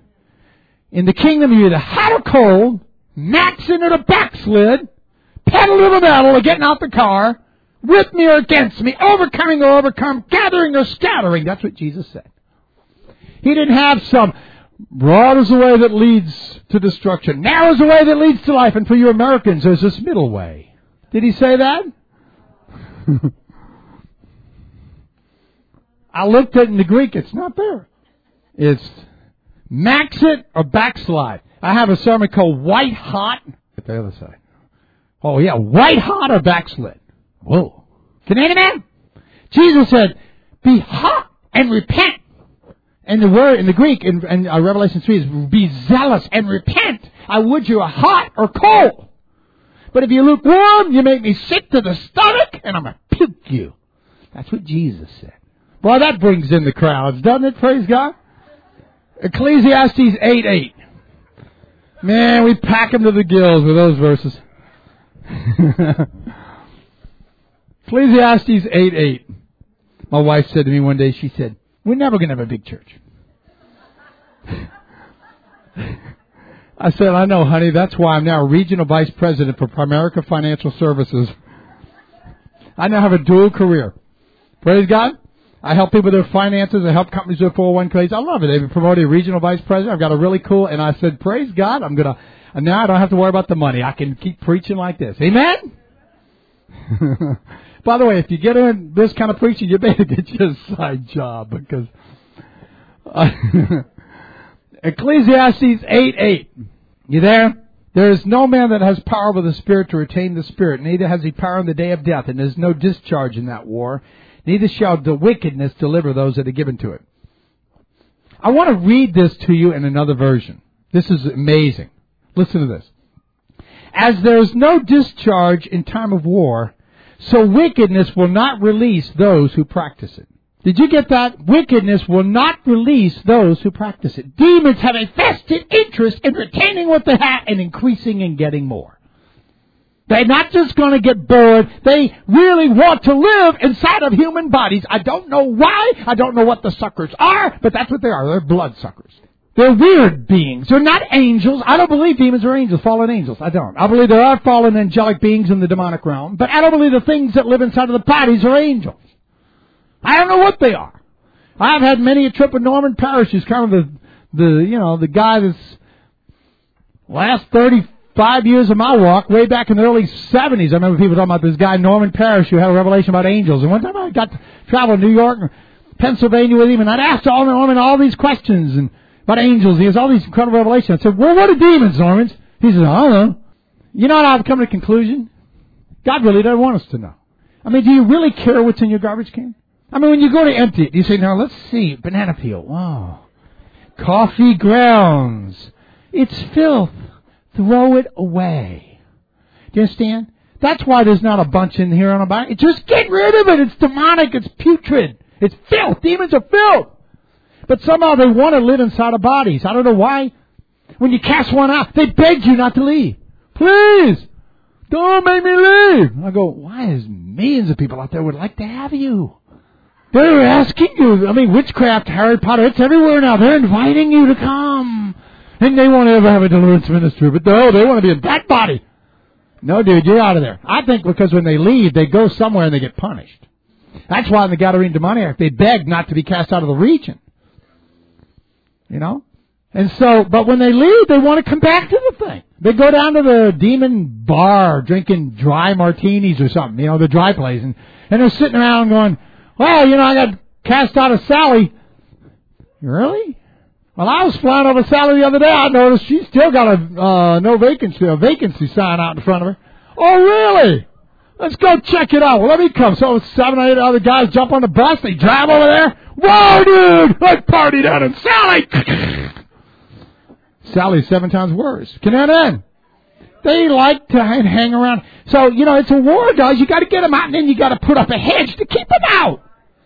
Speaker 4: In the kingdom, you're either hot or cold, maxing or a backslid, pedal to the metal or getting out the car, with me or against me, overcoming or overcome, gathering or scattering. That's what Jesus said. He didn't have some broad is the way that leads to destruction, narrow is the way that leads to life, and for you Americans, there's this middle way. Did he say that? I looked at it in the Greek, it's not there. It's max it or backslide. I have a sermon called White Hot. At the other side. Oh yeah, white hot or backslid. Whoa. Can you amen? Jesus said, be hot and repent. And the word in the Greek, in Revelation 3, is be zealous and repent. I would you are hot or cold. But if you're lukewarm, you make me sick to the stomach, and I'm going to puke you. That's what Jesus said. Boy, that brings in the crowds, doesn't it? Praise God. Ecclesiastes 8:8. Man, we pack them to the gills with those verses. Ecclesiastes 8:8. My wife said to me one day, she said, we're never going to have a big church. I said, I know, honey. That's why I'm now regional vice president for Primerica Financial Services. I now have a dual career. Praise God. I help people with their finances. I help companies with 401ks. I love it. They've been promoted to regional vice president. I've got a really cool, and I said, praise God, now I don't have to worry about the money. I can keep preaching like this. Amen? By the way, if you get in this kind of preaching, you better get you a side job because Ecclesiastes 8:8. You there? There is no man that has power over the Spirit to retain the Spirit, neither has he power in the day of death, and there is no discharge in that war. Neither shall the wickedness deliver those that are given to it. I want to read this to you in another version. This is amazing. Listen to this. As there is no discharge in time of war, so wickedness will not release those who practice it. Did you get that? Wickedness will not release those who practice it. Demons have a vested interest in retaining what they have and increasing and getting more. They're not just going to get bored. They really want to live inside of human bodies. I don't know why. I don't know what the suckers are, but that's what they are. They're blood suckers. They're weird beings. They're not angels. I don't believe demons are angels, fallen angels. I don't. I believe there are fallen angelic beings in the demonic realm, but I don't believe the things that live inside of the bodies are angels. I don't know what they are. I've had many a trip with Norman Parrish, who's kind of the guy that's last 35 years of my walk, way back in the early 70s. I remember people talking about this guy, Norman Parrish, who had a revelation about angels. And one time I got to travel to New York and Pennsylvania with him, and I'd asked Norman all these questions and about angels. He has all these incredible revelations. I said, well, what are demons, Norman? He said, I don't know. You know what? I've come to a conclusion? God really doesn't want us to know. I mean, do you really care what's in your garbage can? I mean, when you go to empty it, you say, now, let's see, banana peel. Wow. Coffee grounds. It's filth. Throw it away. Do you understand? That's why there's not a bunch in here on a body. Just get rid of it. It's demonic. It's putrid. It's filth. Demons are filth. But somehow they want to live inside of bodies. I don't know why. When you cast one out, they beg you not to leave. Please, don't make me leave. I go, why is millions of people out there would like to have you? They're asking you. I mean, witchcraft, Harry Potter, it's everywhere now. They're inviting you to come. And they won't ever have a deliverance ministry. But no, they want to be in that body. No, dude, you're out of there. I think because when they leave, they go somewhere and they get punished. That's why in the Gadarene demoniac, they beg not to be cast out of the region. You know? And so, but when they leave, they want to come back to the thing. They go down to the demon bar drinking dry martinis or something, the dry place. And they're sitting around going, well, I got cast out of Sally. Really? Well, I was flying over Sally the other day. I noticed she's still got a vacancy sign out in front of her. Oh, really? Let's go check it out. Well, let me come. So 7 or 8 other guys jump on the bus. They drive over there. Whoa, dude! Let's party down in Sally. Sally's 7 times worse. Can that end? They like to hang around. So, it's a war, guys. You got to get them out, and then you got to put up a hedge to keep them out.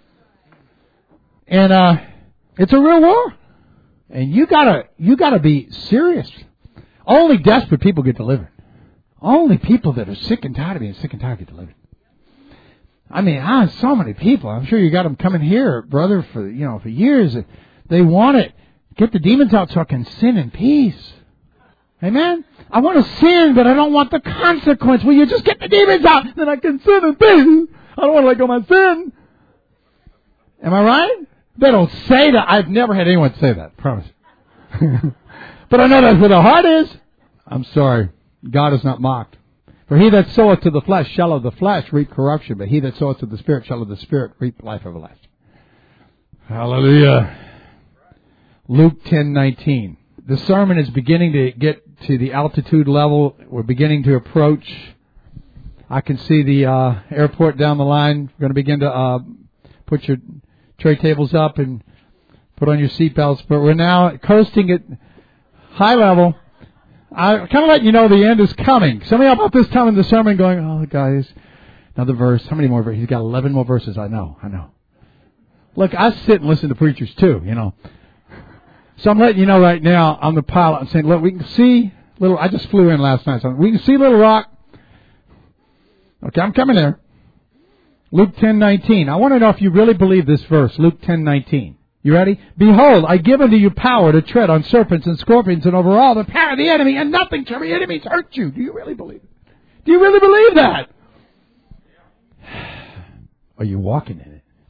Speaker 4: And it's a real war. And you gotta be serious. Only desperate people get delivered. Only people that are sick and tired of being sick and tired get delivered. I mean, so many people. I'm sure you got them coming here, brother, for years. They want it. Get the demons out so I can sin in peace. Amen? I want to sin, but I don't want the consequence. Will you just get the demons out, then I can sin in peace? I don't want to let go of my sin. Am I right? They don't say that. I've never had anyone say that, promise. But I know that's where the heart is. I'm sorry. God is not mocked. For he that soweth to the flesh shall of the flesh reap corruption, but he that soweth to the Spirit shall of the Spirit reap life everlasting. Hallelujah. Luke 10:19. The sermon is beginning to get to the altitude level. We're beginning to approach. I can see the airport down the line. We're going to begin to put your tray tables up and put on your seatbelts. But we're now coasting at high level. I kind of let you know the end is coming. Some of you about this time in the sermon going, oh, guys, another verse. How many more verses? He's got 11 more verses. I know. Look, I sit and listen to preachers too, So I'm letting you know right now, I'm the pilot. I'm saying, look, we can see I just flew in last night. So we can see Little Rock. Okay, I'm coming there. Luke 10:19. I want to know if you really believe this verse, Luke 10:19. You ready? Behold, I give unto you power to tread on serpents and scorpions and over all the power of the enemy, and nothing shall your enemies hurt you. Do you really believe it? Do you really believe that? Are you walking in it?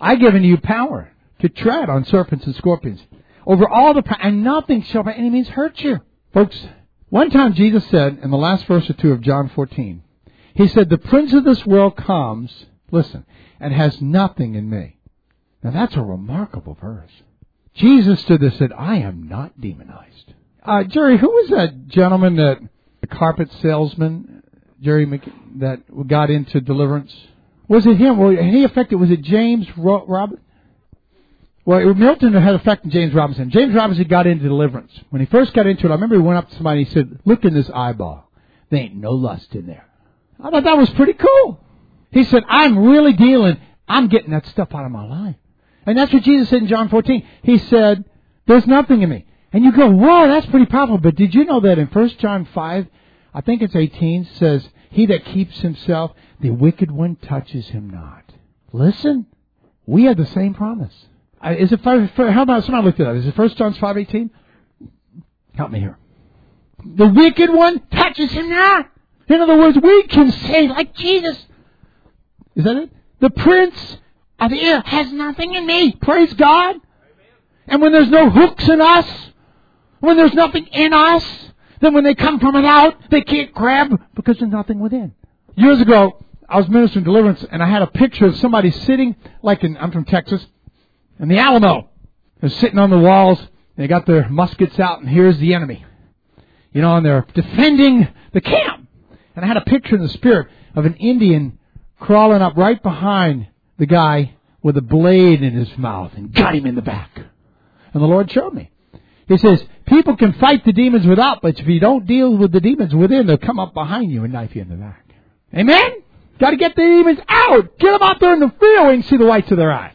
Speaker 4: I've given you power to tread on serpents and scorpions, over all the power, and nothing shall by any means hurt you. Folks, one time Jesus said in the last verse or two of John 14, He said, the prince of this world comes, listen, and has nothing in me. Now that's a remarkable verse. Jesus stood there and said, I am not demonized. Jerry, who was that gentleman, the carpet salesman, that got into deliverance? Was it him? Or he affected, was it James Robinson? Well, Milton had affected James Robinson. James Robinson got into deliverance. When he first got into it, I remember he went up to somebody and he said, look in this eyeball. There ain't no lust in there. I thought that was pretty cool. He said, I'm really I'm getting that stuff out of my life. And that's what Jesus said in John 14. He said, there's nothing in me. And you go, whoa, that's pretty powerful. But did you know that in 1 John 5, I think it's 18, says, he that keeps himself, the wicked one touches him not. Listen, we have the same promise. Is it how about somebody look at that? Is it 1 John 5:18? Help me here. The wicked one touches him not. In other words, we can say like Jesus. Is that it? The prince of the air has nothing in me. Praise God. And when there's no hooks in us, when there's nothing in us, then when they come from without, they can't grab because there's nothing within. Years ago, I was ministering deliverance, and I had a picture of somebody sitting, I'm from Texas, in the Alamo. They're sitting on the walls, they got their muskets out, and here's the enemy. And they're defending the camp. And I had a picture in the spirit of an Indian crawling up right behind the guy with a blade in his mouth and got him in the back. And the Lord showed me. He says, people can fight the demons without, but if you don't deal with the demons within, they'll come up behind you and knife you in the back. Amen? Got to get the demons out. Get them out there in the field and see the whites of their eyes.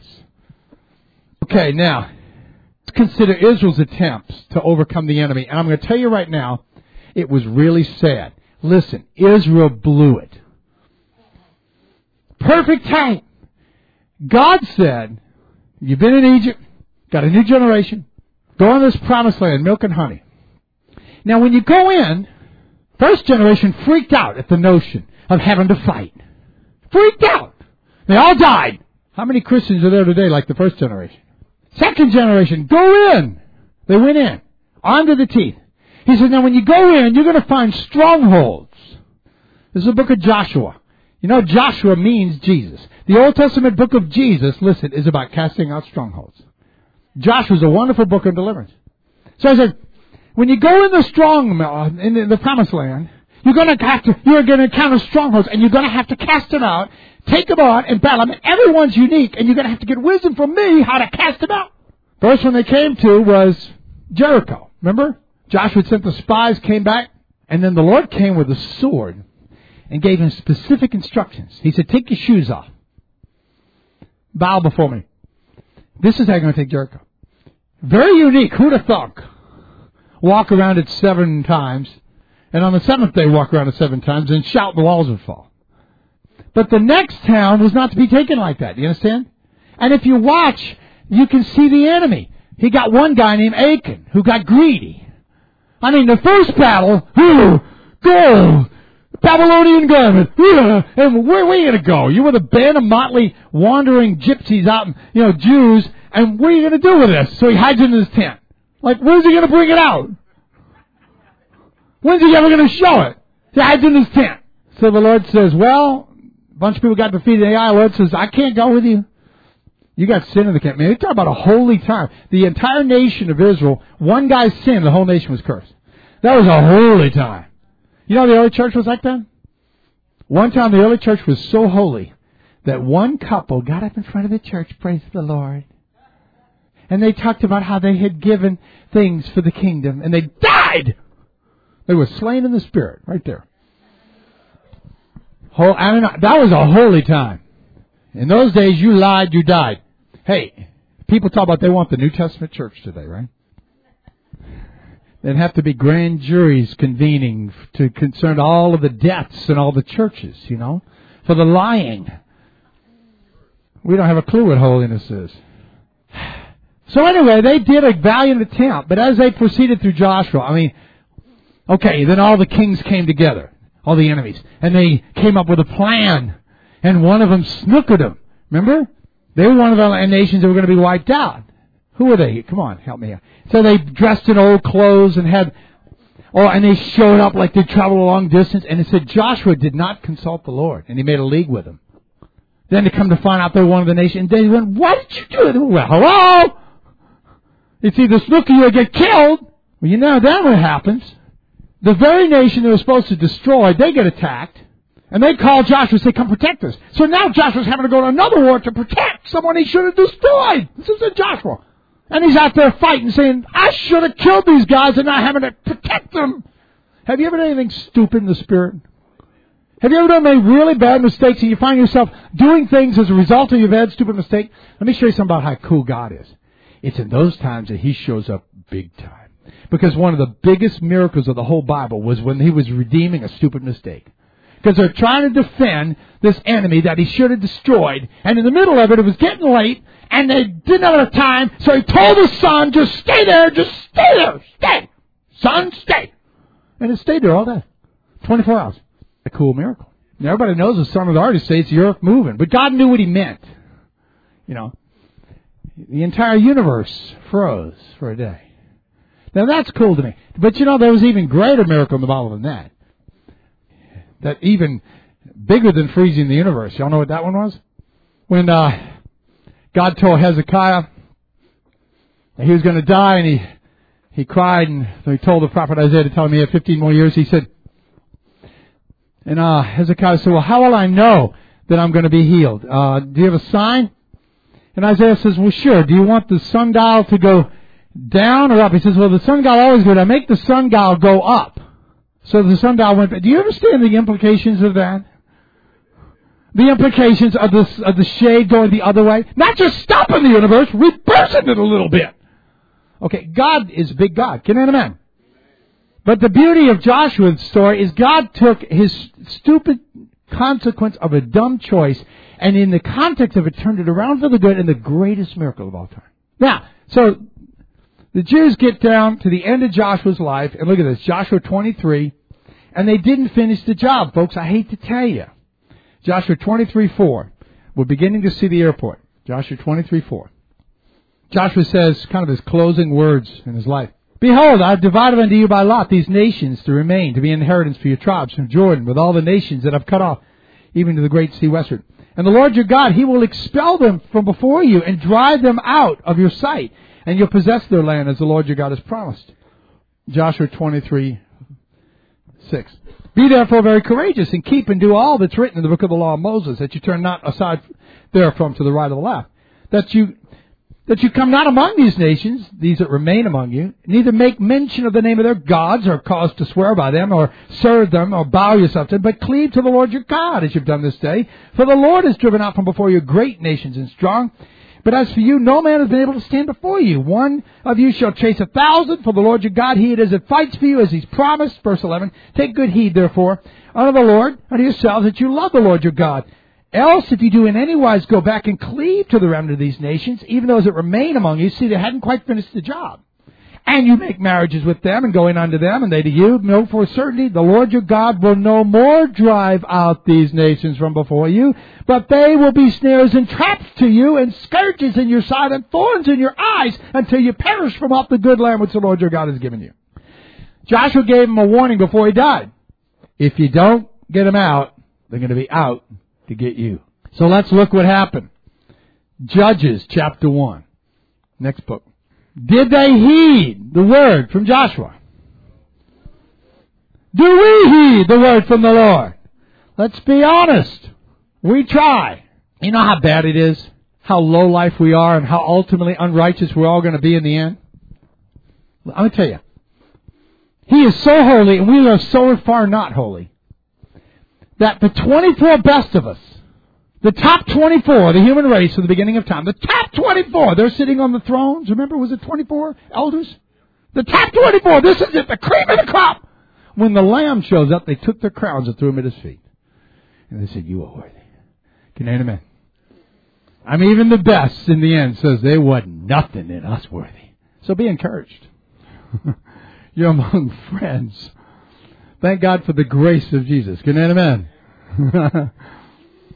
Speaker 4: Okay, now, let's consider Israel's attempts to overcome the enemy. And I'm going to tell you right now, it was really sad. Listen, Israel blew it. Perfect time. God said, you've been in Egypt, got a new generation, go on this promised land, milk and honey. Now when you go in, first generation freaked out at the notion of having to fight. Freaked out. They all died. How many Christians are there today like the first generation? Second generation, go in. They went in, armed to the teeth. He said, now when you go in, you're going to find strongholds. This is the book of Joshua. Joshua means Jesus. The Old Testament book of Jesus, listen, is about casting out strongholds. Joshua's a wonderful book of deliverance. So I said, when you go in the promised land, you're going to encounter strongholds, and you're going to have to cast them out, take them out, and battle them. And everyone's unique, and you're going to have to get wisdom from me how to cast them out. First one they came to was Jericho. Remember? Joshua sent the spies, came back, and then the Lord came with a sword and gave him specific instructions. He said, take your shoes off. Bow before me. This is how you're going to take Jericho. Very unique. Who'd have thunk? Walk around it 7 times, and on the 7th day walk around it 7 times, and shout the walls would fall. But the next town was not to be taken like that. Do you understand? And if you watch, you can see the enemy. He got one guy named Achan who got greedy. I mean, the first battle, go, Babylonian garment, and where are we going to go? You were the band of motley wandering gypsies out, Jews, and what are you going to do with this? So he hides in his tent. Like, where's he going to bring it out? When's he ever going to show it? He hides in his tent. So the Lord says, well, a bunch of people got defeated in Ai. The Lord says, I can't go with you. You got sin in the camp. Man, they talk about a holy time. The entire nation of Israel, one guy's sin, the whole nation was cursed. That was a holy time. The early church was like that? One time the early church was so holy that one couple got up in front of the church, praise the Lord. And they talked about how they had given things for the kingdom, and they died. They were slain in the spirit, right there. That was a holy time. In those days, you lied, you died. Hey, people talk about they want the New Testament church today, right? There'd have to be grand juries convening to concern all of the deaths in all the churches, for the lying. We don't have a clue what holiness is. So anyway, they did a valiant attempt, but as they proceeded through Joshua, then all the kings came together, all the enemies, and they came up with a plan, and one of them snookered them. Remember? They were one of the nations that were going to be wiped out. Who were they? Come on, help me here. So they dressed in old clothes and and they showed up like they traveled a long distance. And it said Joshua did not consult the Lord, and he made a league with them. Then to come to find out they were one of the nations, they went, "Why did you do it?" Well, hello? It's either snook you or get killed. Well, you know, then what happens? The very nation they were supposed to destroy, they get attacked. And they call Joshua and say, "Come protect us." So now Joshua's having to go to another war to protect someone he should have destroyed. This is Joshua. And he's out there fighting, saying, "I should have killed these guys and not having to protect them." Have you ever done anything stupid in the spirit? Have you ever made really bad mistakes and you find yourself doing things as a result of your bad, stupid mistake? Let me show you something about how cool God is. It's in those times that He shows up big time. Because one of the biggest miracles of the whole Bible was when He was redeeming a stupid mistake. Because they're trying to defend this enemy that He should have destroyed. And in the middle of it, it was getting late, and they didn't have enough time. So He told His son, "Just stay there, stay. Son, stay." And it stayed there all day. 24 hours. A cool miracle. Now, everybody knows the Son of the Artist says the earth moving. But God knew what He meant. You know, the entire universe froze for a day. Now, that's cool to me. But, you know, there was even greater miracle in the Bible than that. That even bigger than freezing the universe. Y'all know what that one was? When God told Hezekiah that he was going to die, and he cried, and so He told the prophet Isaiah to tell him he had 15 more years. He said, and Hezekiah said, "Well, how will I know that I'm going to be healed? Do you have a sign?" And Isaiah says, "Well, sure. Do you want the sundial to go down or up?" He says, "Well, the sundial always goes down. Make the sundial go up." So the sundial went back. Do you understand the implications of that? The implications of the shade going the other way? Not just stopping the universe, reversing it a little bit. Okay, God is a big God. Can you amen? But the beauty of Joshua's story is God took his stupid consequence of a dumb choice, and in the context of it, turned it around for the good and the greatest miracle of all time. Now, so the Jews get down to the end of Joshua's life, and look at this, Joshua 23, and they didn't finish the job, folks. I hate to tell you. Joshua 23:4. We're beginning to see the airport. Joshua 23:4. Joshua says, kind of his closing words in his life, "Behold, I have divided unto you by lot these nations to remain, to be inheritance for your tribes from Jordan, with all the nations that I've cut off, even to the great sea westward. And the Lord your God, He will expel them from before you and drive them out of your sight, and you'll possess their land as the Lord your God has promised." Joshua 23:6. "Be therefore very courageous, and keep and do all that's written in the book of the law of Moses, that you turn not aside therefrom to the right or the left, that you come not among these nations, these that remain among you, neither make mention of the name of their gods, or cause to swear by them, or serve them, or bow yourself to them, but cleave to the Lord your God, as you've done this day. For the Lord has driven out from before you great nations and strong. But as for you, no man has been able to stand before you. One of you shall chase 1,000, for the Lord your God, He it is that fights for you, as He's promised." Verse 11, "Take good heed, therefore, unto the Lord, unto yourselves, that you love the Lord your God. Else, if you do in any wise go back and cleave to the remnant of these nations, even those that remain among you," see, they hadn't quite finished the job, "and you make marriages with them, and go in unto them, and they to you, know for certainty, the Lord your God will no more drive out these nations from before you, but they will be snares and traps to you, and scourges in your side, and thorns in your eyes, until you perish from off the good land which the Lord your God has given you." Joshua gave him a warning before he died. If you don't get them out, they're going to be out to get you. So let's look what happened. Judges chapter 1. Next book. Did they heed the word from Joshua? Do we heed the word from the Lord? Let's be honest. We try. You know how bad it is? How low life we are, and how ultimately unrighteous we're all going to be in the end? I'm going to tell you. He is so holy, and we are so far not holy, that the 24 best of us, the top 24, the human race from the beginning of time, the top 24, they're sitting on the thrones. Remember, was it 24 elders? The top 24, this is it, the cream of the crop. When the Lamb shows up, they took their crowns and threw them at His feet. And they said, "You are worthy." Can you amen? I mean, even the best in the end says they wasn't nothing in us worthy. So be encouraged. You're among friends. Thank God for the grace of Jesus. Can you amen?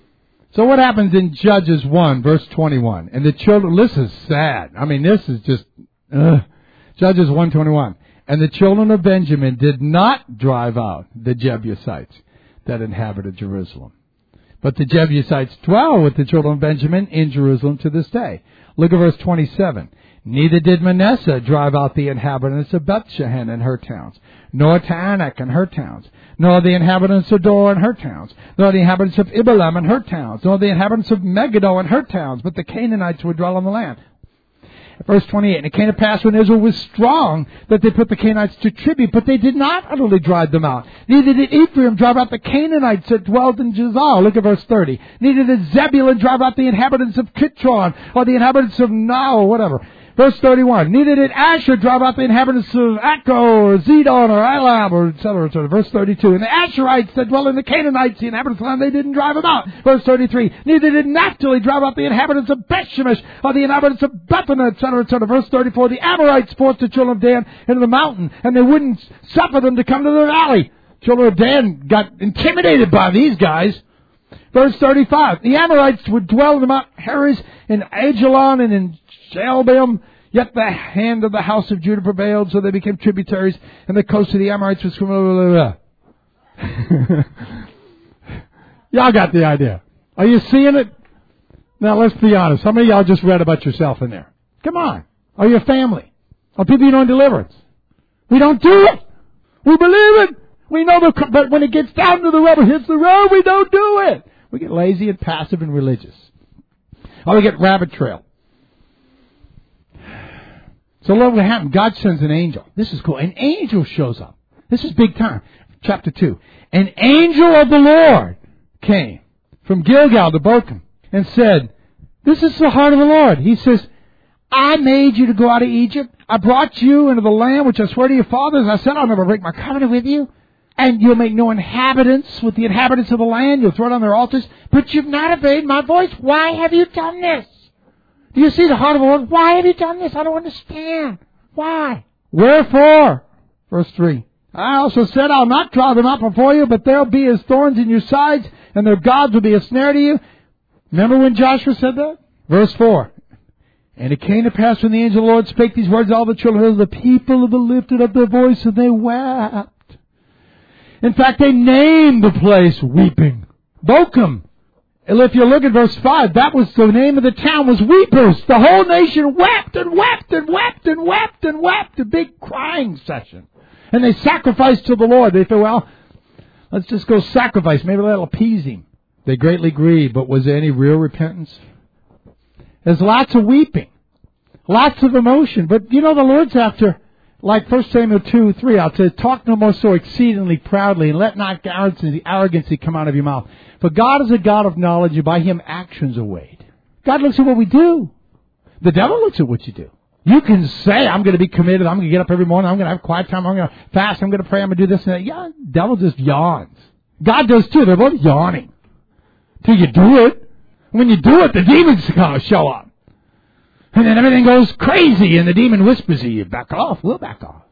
Speaker 4: So what happens in Judges 1, verse 21? And the children, this is sad. I mean, this is just, Judges 1:21. And the children of Benjamin did not drive out the Jebusites that inhabited Jerusalem. But the Jebusites dwell with the children of Benjamin in Jerusalem to this day. Look at verse 27. Neither did Manasseh drive out the inhabitants of Bethshean and her towns, nor Taanach and her towns, nor the inhabitants of Dor and her towns, nor the inhabitants of Ibalam and her towns, nor the inhabitants of Megiddo and her towns, but the Canaanites would dwell on the land. Verse 28, and it came to pass when Israel was strong that they put the Canaanites to tribute, but they did not utterly drive them out. Neither did Ephraim drive out the Canaanites that dwelled in Jezreel. Look at verse 30. Neither did Zebulun drive out the inhabitants of Kitron or the inhabitants of Nao or whatever. Verse 31, neither did Asher drive out the inhabitants of Akko or Zidon or Elam or etc. Verse 32, and the Asherites that dwell in the Canaanites, the inhabitants of the land, they didn't drive them out. Verse 33, neither did Naphtali drive out the inhabitants of Bethshemesh or the inhabitants of Bethany, etc. Verse 34, the Amorites forced the children of Dan into the mountain, and they wouldn't suffer them to come to the valley. Children of Dan got intimidated by these guys. Verse 35, the Amorites would dwell in the Mount Heres, in Ajalon, and in Shalbim, yet the hand of the house of Judah prevailed, so they became tributaries, and the coast of the Amorites was from... Y'all got the idea. Are you seeing it? Now, let's be honest. How many of y'all just read about yourself in there? Come on. Or your family. Or people you know in deliverance. We don't do it. We believe it. We know but when it gets down to the rubber hits the road, we don't do it. We get lazy and passive and religious. Or we get rabbit trail. So look what happened. God sends an angel. This is cool. An angel shows up. This is big time. Chapter 2. An angel of the Lord came from Gilgal to Bochum and said, this is the heart of the Lord. He says, I made you to go out of Egypt. I brought you into the land which I swore to your fathers. I said, I'll never break my covenant with you. And you'll make no inhabitants with the inhabitants of the land. You'll throw it on their altars. But you've not obeyed my voice. Why have you done this? Do you see the heart of the Lord? Why have you done this? I don't understand. Why? Wherefore? Verse 3. I also said, I'll not draw them out before you, but they'll be as thorns in your sides, and their gods will be a snare to you. Remember when Joshua said that? Verse 4. And it came to pass when the angel of the Lord spake these words, all the children of the people of the lifted up their voice, and they wept. In fact, they named the place Weeping. Bochum. And if you look at verse 5, that was the name of the town, was Weepers. The whole nation wept and wept and wept and wept and wept. A big crying session. And they sacrificed to the Lord. They thought, well, let's just go sacrifice. Maybe that'll appease him. They greatly grieved, but was there any real repentance? There's lots of weeping. Lots of emotion. But you know, the Lord's after, like 1 Samuel 2:3, I'll say, talk no more so exceedingly proudly, and let not arrogancy come out of your mouth. For God is a God of knowledge, and by Him actions are weighed. God looks at what we do. The devil looks at what you do. You can say, I'm going to be committed, I'm going to get up every morning, I'm going to have quiet time, I'm going to fast, I'm going to pray, I'm going to do this and that. Yeah, the devil just yawns. God does too. They're both yawning. Till you do it. When you do it, the demons show up. And then everything goes crazy, and the demon whispers to you, back off, we'll back off.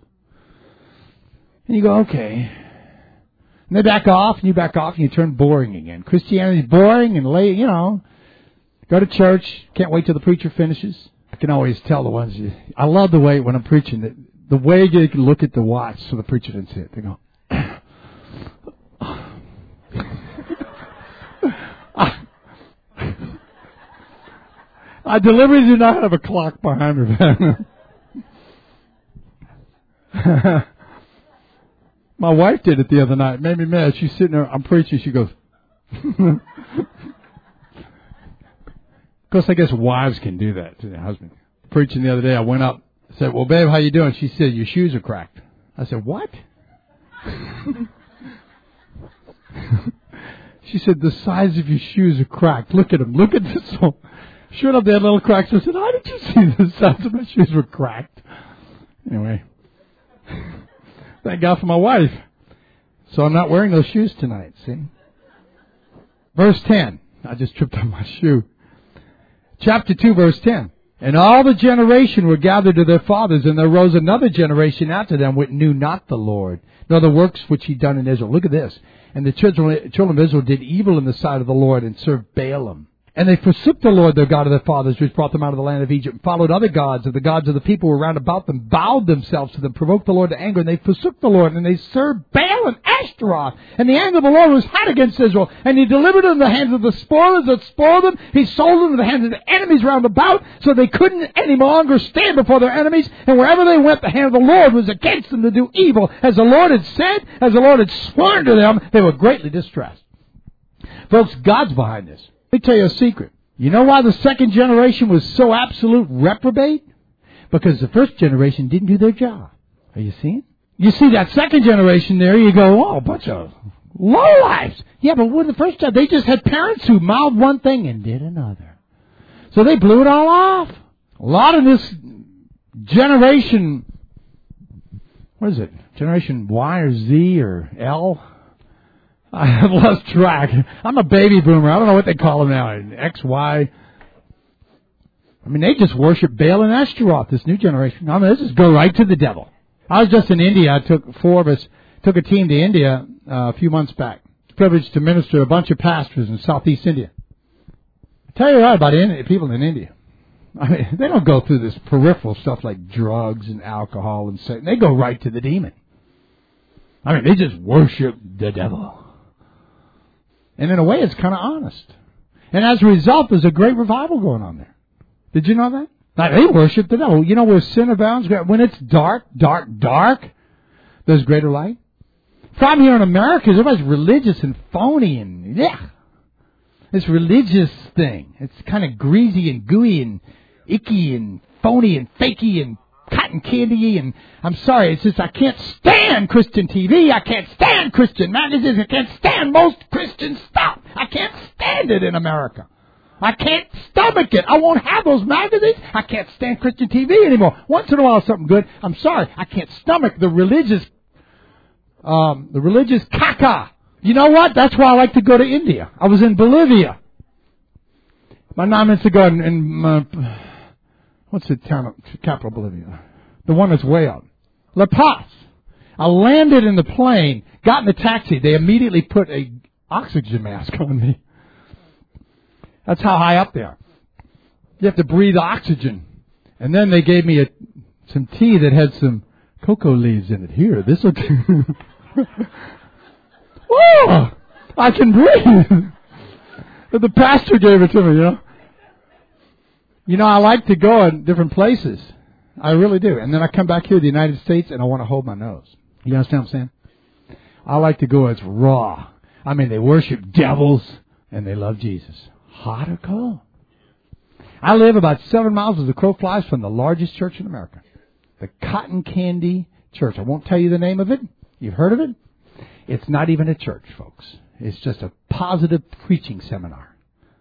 Speaker 4: And you go, okay. And they back off, and you turn boring again. Christianity's boring and go to church, can't wait till the preacher finishes. I can always tell the ones, I love the way when I'm preaching, the way you can look at the watch so the preacher didn't see it. They go, I deliberately do not have a clock behind me. My wife did it the other night. It made me mad. She's sitting there. I'm preaching. She goes. Of course, I guess wives can do that to their husband. Preaching the other day, I went up. I said, well, babe, how you doing? She said, your shoes are cracked. I said, what? She said, the size of your shoes are cracked. Look at them. Look at this one. Sure enough, they had little cracks. I said, how did you see the size of my shoes were cracked? Anyway. Thank God for my wife. So I'm not wearing those shoes tonight, see? Verse 10. I just tripped on my shoe. Chapter 2, verse 10. And all the generation were gathered to their fathers, and there rose another generation after them which knew not the Lord, nor the works which He done in Israel. Look at this. And the children of Israel did evil in the sight of the Lord and served Baalim. And they forsook the Lord, their God of their fathers, which brought them out of the land of Egypt, and followed other gods, and the gods of the people who were round about them, bowed themselves to them, provoked the Lord to anger, and they forsook the Lord, and they served Baal and Ashtaroth. And the anger of the Lord was hot against Israel, and he delivered them in the hands of the spoilers that spoiled them. He sold them in the hands of the enemies round about, so they couldn't any longer stand before their enemies. And wherever they went, the hand of the Lord was against them to do evil. As the Lord had said, as the Lord had sworn to them, they were greatly distressed. Folks, God's behind this. Let me tell you a secret. You know why the second generation was so absolute reprobate? Because the first generation didn't do their job. Are you seeing? You see that second generation there, you go, oh, a bunch of lowlifes. Yeah, but with the first time, they just had parents who mouthed one thing and did another. So they blew it all off. A lot of this generation, what is it? Generation Y or Z or L? I have lost track. I'm a baby boomer. I don't know what they call them now. X, Y. I mean, they just worship Baal and Ashtaroth, this new generation. I mean, they just go right to the devil. I was just in India. I took a team to India a few months back. Privileged to minister to a bunch of pastors in Southeast India. I tell you what about people in India. I mean, they don't go through this peripheral stuff like drugs and alcohol and sex. They go right to the demon. I mean, they just worship the devil. And in a way, it's kind of honest. And as a result, there's a great revival going on there. Did you know that? Now, they worship the devil. You know where sin abounds? When it's dark, there's greater light. Problem here in America is everybody's religious and phony and, this religious thing. It's kind of greasy and gooey and icky and phony and fakey and cotton candy, and I'm sorry, it's just I can't stand Christian TV, I can't stand Christian magazines, I can't stand most Christian stuff. I can't stand it in America. I can't stomach it. I won't have those magazines. I can't stand Christian TV anymore. Once in a while something good. I'm sorry, I can't stomach the religious caca. You know what? That's why I like to go to India. I was in Bolivia. About 9 minutes ago in what's the town, capital of Bolivia? The one that's way up. La Paz. I landed in the plane, got in the taxi. They immediately put a oxygen mask on me. That's how high up they are. You have to breathe oxygen. And then they gave me some tea that had some cocoa leaves in it. Here, this will... Oh, I can breathe. The pastor gave it to me, you know. You know, I like to go in different places. I really do. And then I come back here to the United States and I want to hold my nose. You understand what I'm saying? I like to go as raw. I mean, they worship devils and they love Jesus. Hot or cold? I live about 7 miles as the crow flies from the largest church in America. The Cotton Candy Church. I won't tell you the name of it. You've heard of it? It's not even a church, folks. It's just a positive preaching seminar.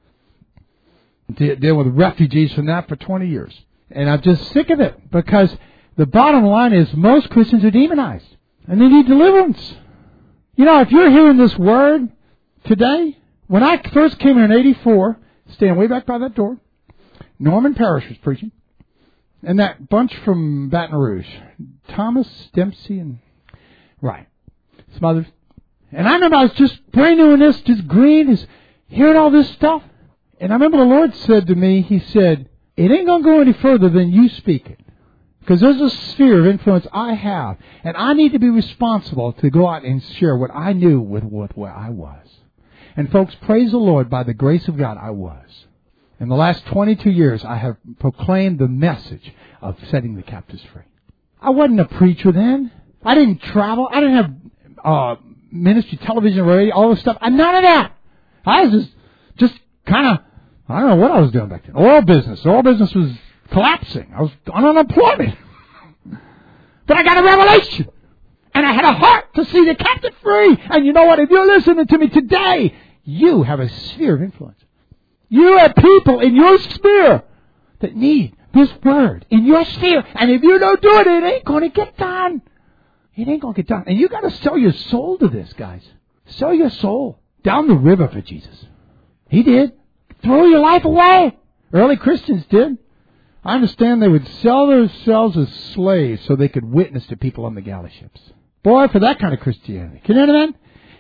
Speaker 4: Deal with refugees from that for 20 years. And I'm just sick of it because the bottom line is most Christians are demonized and they need deliverance. You know, if you're hearing this word today, when I first came here in 84, standing way back by that door, Norman Parrish was preaching. And that bunch from Baton Rouge, Thomas Dempsey and, some others. And I remember I was just brand new in this, just green, just hearing all this stuff. And I remember the Lord said to me, He said, it ain't going to go any further than you speak it. Because there's a sphere of influence I have. And I need to be responsible to go out and share what I knew with where I was. And folks, praise the Lord, by the grace of God, I was. In the last 22 years, I have proclaimed the message of setting the captives free. I wasn't a preacher then. I didn't travel. I didn't have ministry, television, radio, all this stuff. None of that. I was just kind of, I don't know what I was doing back then. Oil business. Oil business was collapsing. I was on unemployment. But I got a revelation. And I had a heart to see the captive free. And you know what? If you're listening to me today, you have a sphere of influence. You have people in your sphere that need this word in your sphere. And if you don't do it, it ain't going to get done. It ain't going to get done. And you got to sell your soul to this, guys. Sell your soul down the river for Jesus. He did. Throw your life away. Early Christians did. I understand they would sell themselves as slaves so they could witness to people on the galley ships. Boy, for that kind of Christianity. Can you understand?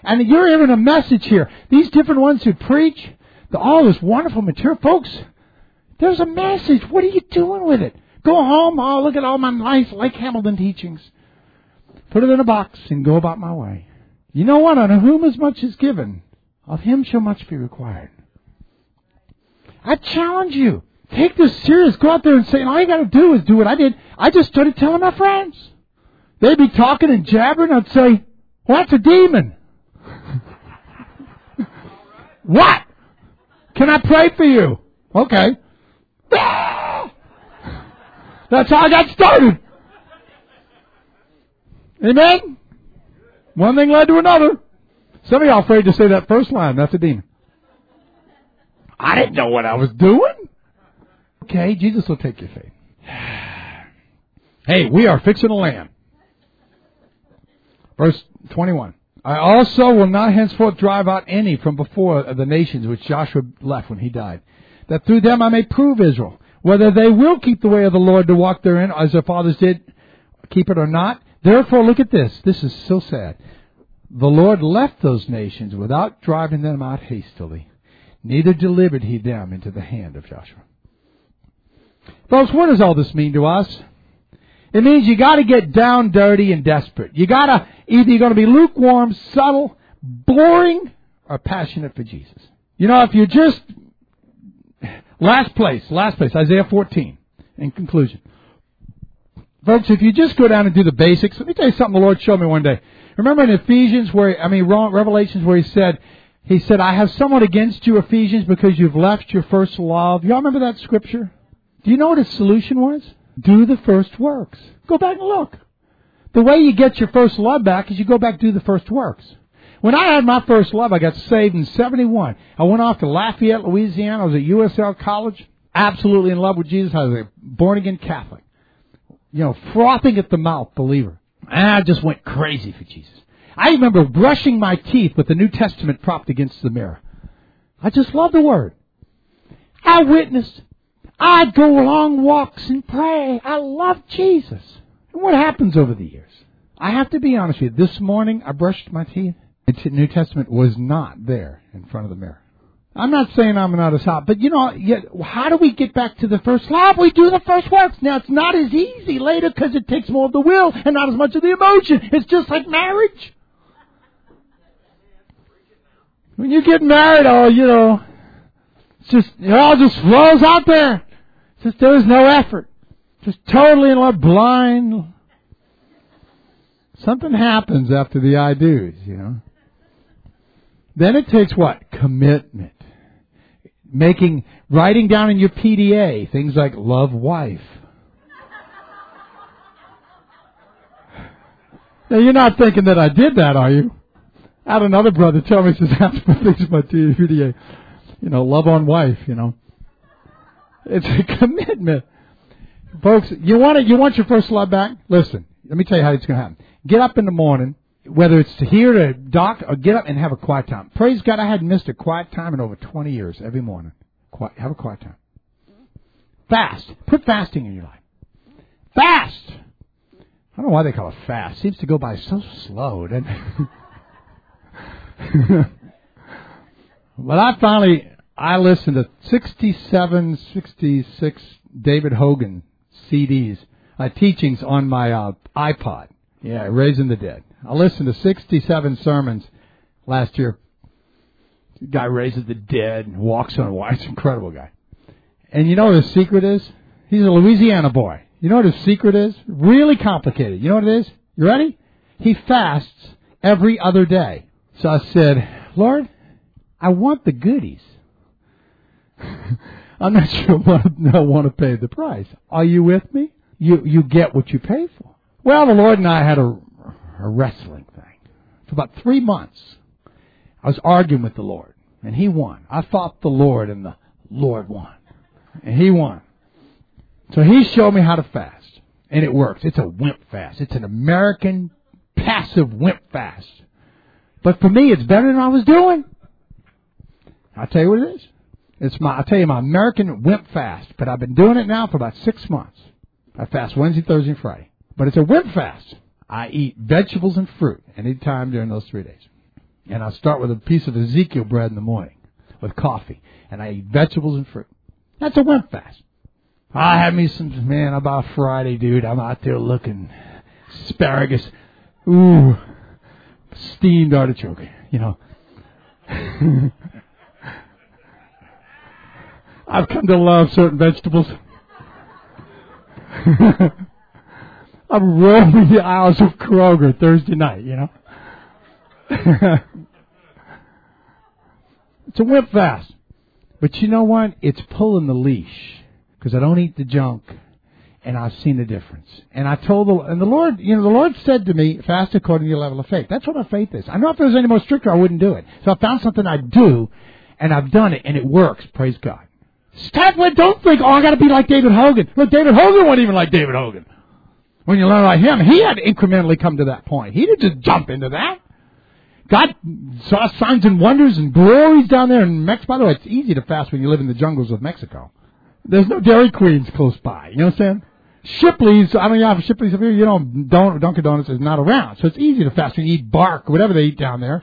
Speaker 4: And you're hearing a message here. These different ones who preach, all this wonderful material. Folks, there's a message. What are you doing with it? Go home. Oh, look at all my nice Lake Hamilton teachings. Put it in a box and go about my way. You know what? On whom as much is given, of him shall much be required. I challenge you. Take this serious. Go out there and say, all you got to do is do what I did. I just started telling my friends. They'd be talking and jabbering. I'd say, well, that's a demon. What? Can I pray for you? Okay. That's how I got started. Amen? One thing led to another. Some of y'all afraid to say that first line. That's a demon. I didn't know what I was doing. Okay, Jesus will take your faith. Hey, we are fixing a land. Verse 21. I also will not henceforth drive out any from before the nations which Joshua left when he died, that through them I may prove Israel, whether they will keep the way of the Lord to walk therein, as their fathers did, keep it or not. Therefore, look at this. This is so sad. The Lord left those nations without driving them out hastily. Neither delivered he them into the hand of Joshua. Folks, what does all this mean to us? It means you got to get down, dirty, and desperate. You got to either you're going to be lukewarm, subtle, boring, or passionate for Jesus. You know, if you're just last place, Isaiah 14. In conclusion, folks, if you just go down and do the basics, let me tell you something the Lord showed me one day. Remember in Revelations, where He said, I have somewhat against you, Ephesians, because you've left your first love. Y'all remember that scripture? Do you know what his solution was? Do the first works. Go back and look. The way you get your first love back is you go back and do the first works. When I had my first love, I got saved in 71. I went off to Lafayette, Louisiana. I was at USL College. Absolutely in love with Jesus. I was a born-again Catholic. You know, frothing at the mouth believer. And I just went crazy for Jesus. I remember brushing my teeth with the New Testament propped against the mirror. I just love the Word. I witnessed. I'd go long walks and pray. I love Jesus. And what happens over the years? I have to be honest with you. This morning, I brushed my teeth. The New Testament was not there in front of the mirror. I'm not saying I'm not as hot, but you know, how do we get back to the first love? We do the first works. Now, it's not as easy later because it takes more of the will and not as much of the emotion. It's just like marriage. When you get married, it all just flows out there. It's just there's no effort. Just totally in love, blind. Something happens after the I do's, Then it takes what? Commitment. Writing down in your PDA things like love wife. Now you're not thinking that I did that, are you? I had another brother tell me, says, that's what things about PDA. Love on wife, It's a commitment. Folks, you want your first love back? Listen, let me tell you how it's going to happen. Get up in the morning, whether it's to hear the doc or get up and have a quiet time. Praise God, I hadn't missed a quiet time in over 20 years every morning. Have a quiet time. Fast. Put fasting in your life. Fast. I don't know why they call it fast. It seems to go by so slow, doesn't it? Well, I listened to 67, 66 David Hogan CDs, teachings on my iPod. Yeah, Raising the Dead. I listened to 67 sermons last year. The guy raises the dead and walks on water. It's an incredible guy. And you know what his secret is? He's a Louisiana boy. You know what his secret is? Really complicated. You know what it is? You ready? He fasts every other day. So I said, Lord, I want the goodies. I'm not sure I want to pay the price. Are you with me? You get what you pay for. Well, the Lord and I had a wrestling thing. For about 3 months, I was arguing with the Lord, and He won. I fought the Lord, and the Lord won. And He won. So He showed me how to fast, and it works. It's a wimp fast. It's an American passive wimp fast. But for me, it's better than I was doing. I'll tell you what it is. I'll tell you my American wimp fast, but I've been doing it now for about 6 months. I fast Wednesday, Thursday, and Friday. But it's a wimp fast. I eat vegetables and fruit any time during those 3 days. And I'll start with a piece of Ezekiel bread in the morning with coffee. And I eat vegetables and fruit. That's a wimp fast. I have me some, man, about Friday, dude. I'm out there looking. Asparagus. Ooh. Steamed artichoke, you know. I've come to love certain vegetables. I'm roaming the aisles of Kroger Thursday night, you know. It's a wimp fast. But you know what? It's pulling the leash. Because I don't eat the junk. And I've seen the difference. And I told the Lord, you know, the Lord said to me, fast according to your level of faith. That's what my faith is. I know if it was any more stricter, I wouldn't do it. So I found something I do, and I've done it, and it works. Praise God. Stop with, don't think, I got to be like David Hogan. Look, David Hogan wasn't even like David Hogan. When you learn like him, he had to incrementally come to that point. He didn't just jump into that. God saw signs and wonders and glories down there in Mexico. By the way, it's easy to fast when you live in the jungles of Mexico. There's no Dairy Queens close by. You know what I'm saying? Shipley's, I mean, yeah, Shipley's, you know, Dunkin' Donuts is not around. So it's easy to fast when you eat bark, whatever they eat down there.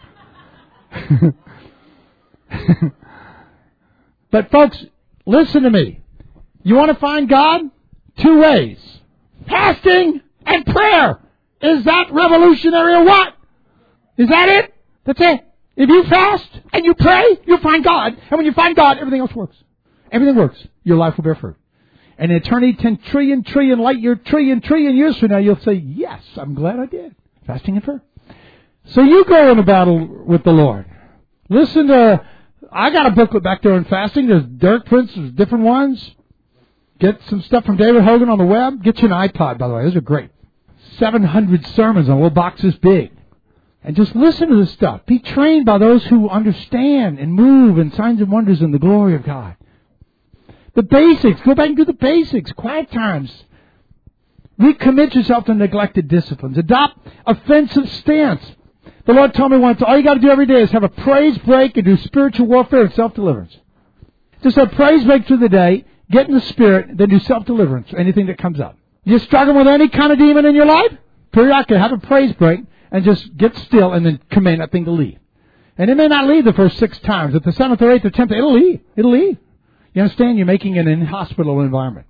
Speaker 4: But folks, listen to me. You want to find God? 2 ways. Fasting and prayer. Is that revolutionary or what? Is that it? That's it. If you fast and you pray, you'll find God. And when you find God, everything else works. Everything works. Your life will bear fruit. And in eternity, 10 trillion light year, trillion years from now, you'll say, yes, I'm glad I did. Fasting and prayer. So you go in a battle with the Lord. Listen to, I got a booklet back there on fasting. There's Derek Prince, there's different ones. Get some stuff from David Hogan on the web. Get you an iPod, by the way. Those are great. 700 sermons on a little box this big. And just listen to this stuff. Be trained by those who understand and move in signs and wonders in the glory of God. The basics. Go back and do the basics. Quiet times. Recommit yourself to neglected disciplines. Adopt offensive stance. The Lord told me once, all you got to do every day is have a praise break and do spiritual warfare and self-deliverance. Just have praise break through the day, get in the Spirit, then do self-deliverance, anything that comes up. You're struggling with any kind of demon in your life? Periodically have a praise break and just get still and then command that thing to leave. And it may not leave the first 6 times. At the 7th or 8th or 10th, it'll leave. It'll leave. You understand? You're making it an inhospitable environment.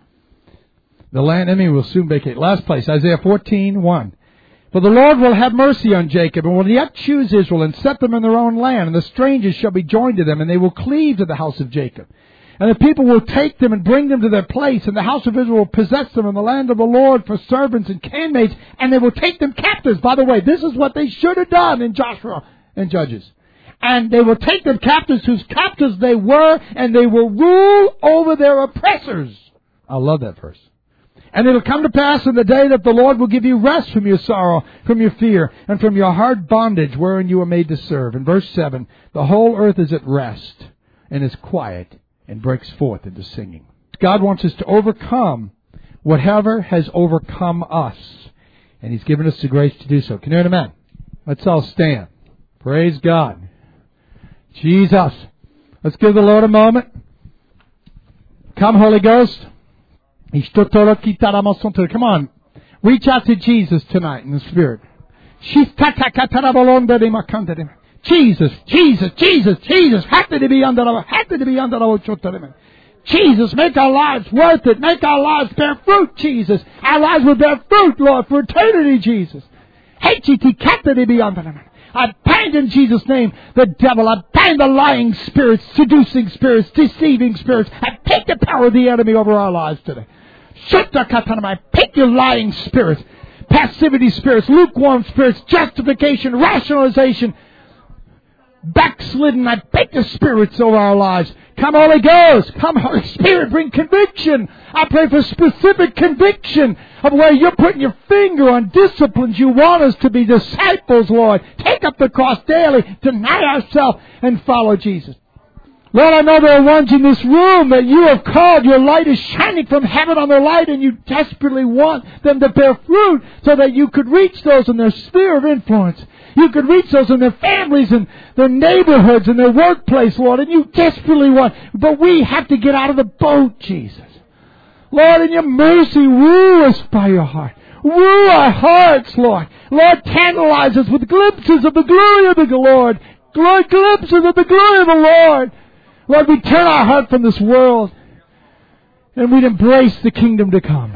Speaker 4: The land enemy will soon vacate. Last place, Isaiah 14:1. For the Lord will have mercy on Jacob, and will yet choose Israel, and set them in their own land, and the strangers shall be joined to them, and they will cleave to the house of Jacob. And the people will take them and bring them to their place, and the house of Israel will possess them in the land of the Lord for servants and handmaids, and they will take them captives. By the way, this is what they should have done in Joshua and Judges. And they will take them captives whose captives they were, and they will rule over their oppressors. I love that verse. And it will come to pass in the day that the Lord will give you rest from your sorrow, from your fear, and from your hard bondage wherein you were made to serve. In verse 7, the whole earth is at rest and is quiet and breaks forth into singing. God wants us to overcome whatever has overcome us. And He's given us the grace to do so. Can you hear an amen? Let's all stand. Praise God. Jesus. Let's give the Lord a moment. Come, Holy Ghost. Come on. Reach out to Jesus tonight in the Spirit. Jesus, Jesus, Jesus, Jesus. Jesus, make our lives worth it. Make our lives bear fruit, Jesus. Our lives will bear fruit, Lord, for eternity, Jesus. I bind in Jesus' name the devil. I bind the lying spirits, seducing spirits, deceiving spirits. I take the power of the enemy over our lives today. I take your lying spirits, passivity spirits, lukewarm spirits, justification, rationalization, backslidden. I take the spirits over our lives. Come, Holy Ghost. Come, Holy Spirit. Bring conviction. I pray for specific conviction of where you're putting your finger on disciplines. You want us to be disciples, Lord. Take up the cross daily. Deny ourselves and follow Jesus. Lord, I know there are ones in this room that you have called. Your light is shining from heaven on their light, and you desperately want them to bear fruit so that you could reach those in their sphere of influence. You could reach those in their families and their neighborhoods and their workplace, Lord, and you desperately want. But we have to get out of the boat, Jesus. Lord, in your mercy, woo us by your heart. Woo our hearts, Lord. Lord, tantalize us with glimpses of the glory of the Lord. Glimpses of the glory of the Lord. Lord, we turn our heart from this world and we'd embrace the kingdom to come.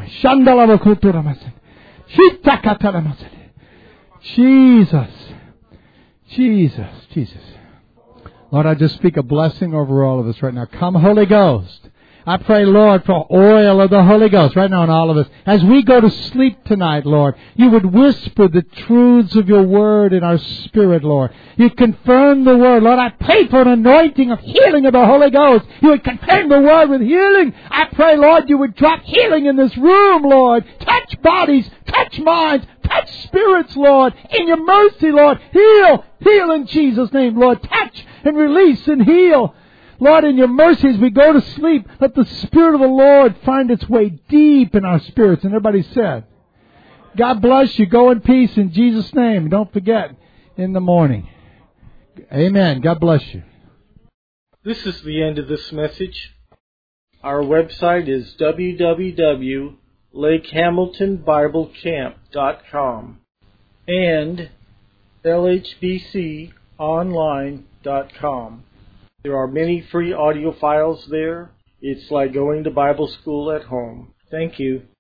Speaker 4: Jesus. Jesus. Jesus. Lord, I just speak a blessing over all of us right now. Come, Holy Ghost. I pray, Lord, for oil of the Holy Ghost right now on all of us. As we go to sleep tonight, Lord, you would whisper the truths of your word in our spirit, Lord. You'd confirm the word. Lord, I pray for an anointing of healing of the Holy Ghost. You would confirm the word with healing. I pray, Lord, you would drop healing in this room, Lord. Touch bodies, touch minds, touch spirits, Lord. In your mercy, Lord. Heal. Heal in Jesus' name, Lord. Touch and release and heal. Lord, in your mercy, as we go to sleep, let the Spirit of the Lord find its way deep in our spirits. And everybody said, God bless you. Go in peace in Jesus' name. Don't forget, in the morning. Amen. God bless you.
Speaker 1: This is the end of this message. Our website is www.lakehamiltonbiblecamp.com and lhbconline.com. There are many free audio files there. It's like going to Bible school at home. Thank you.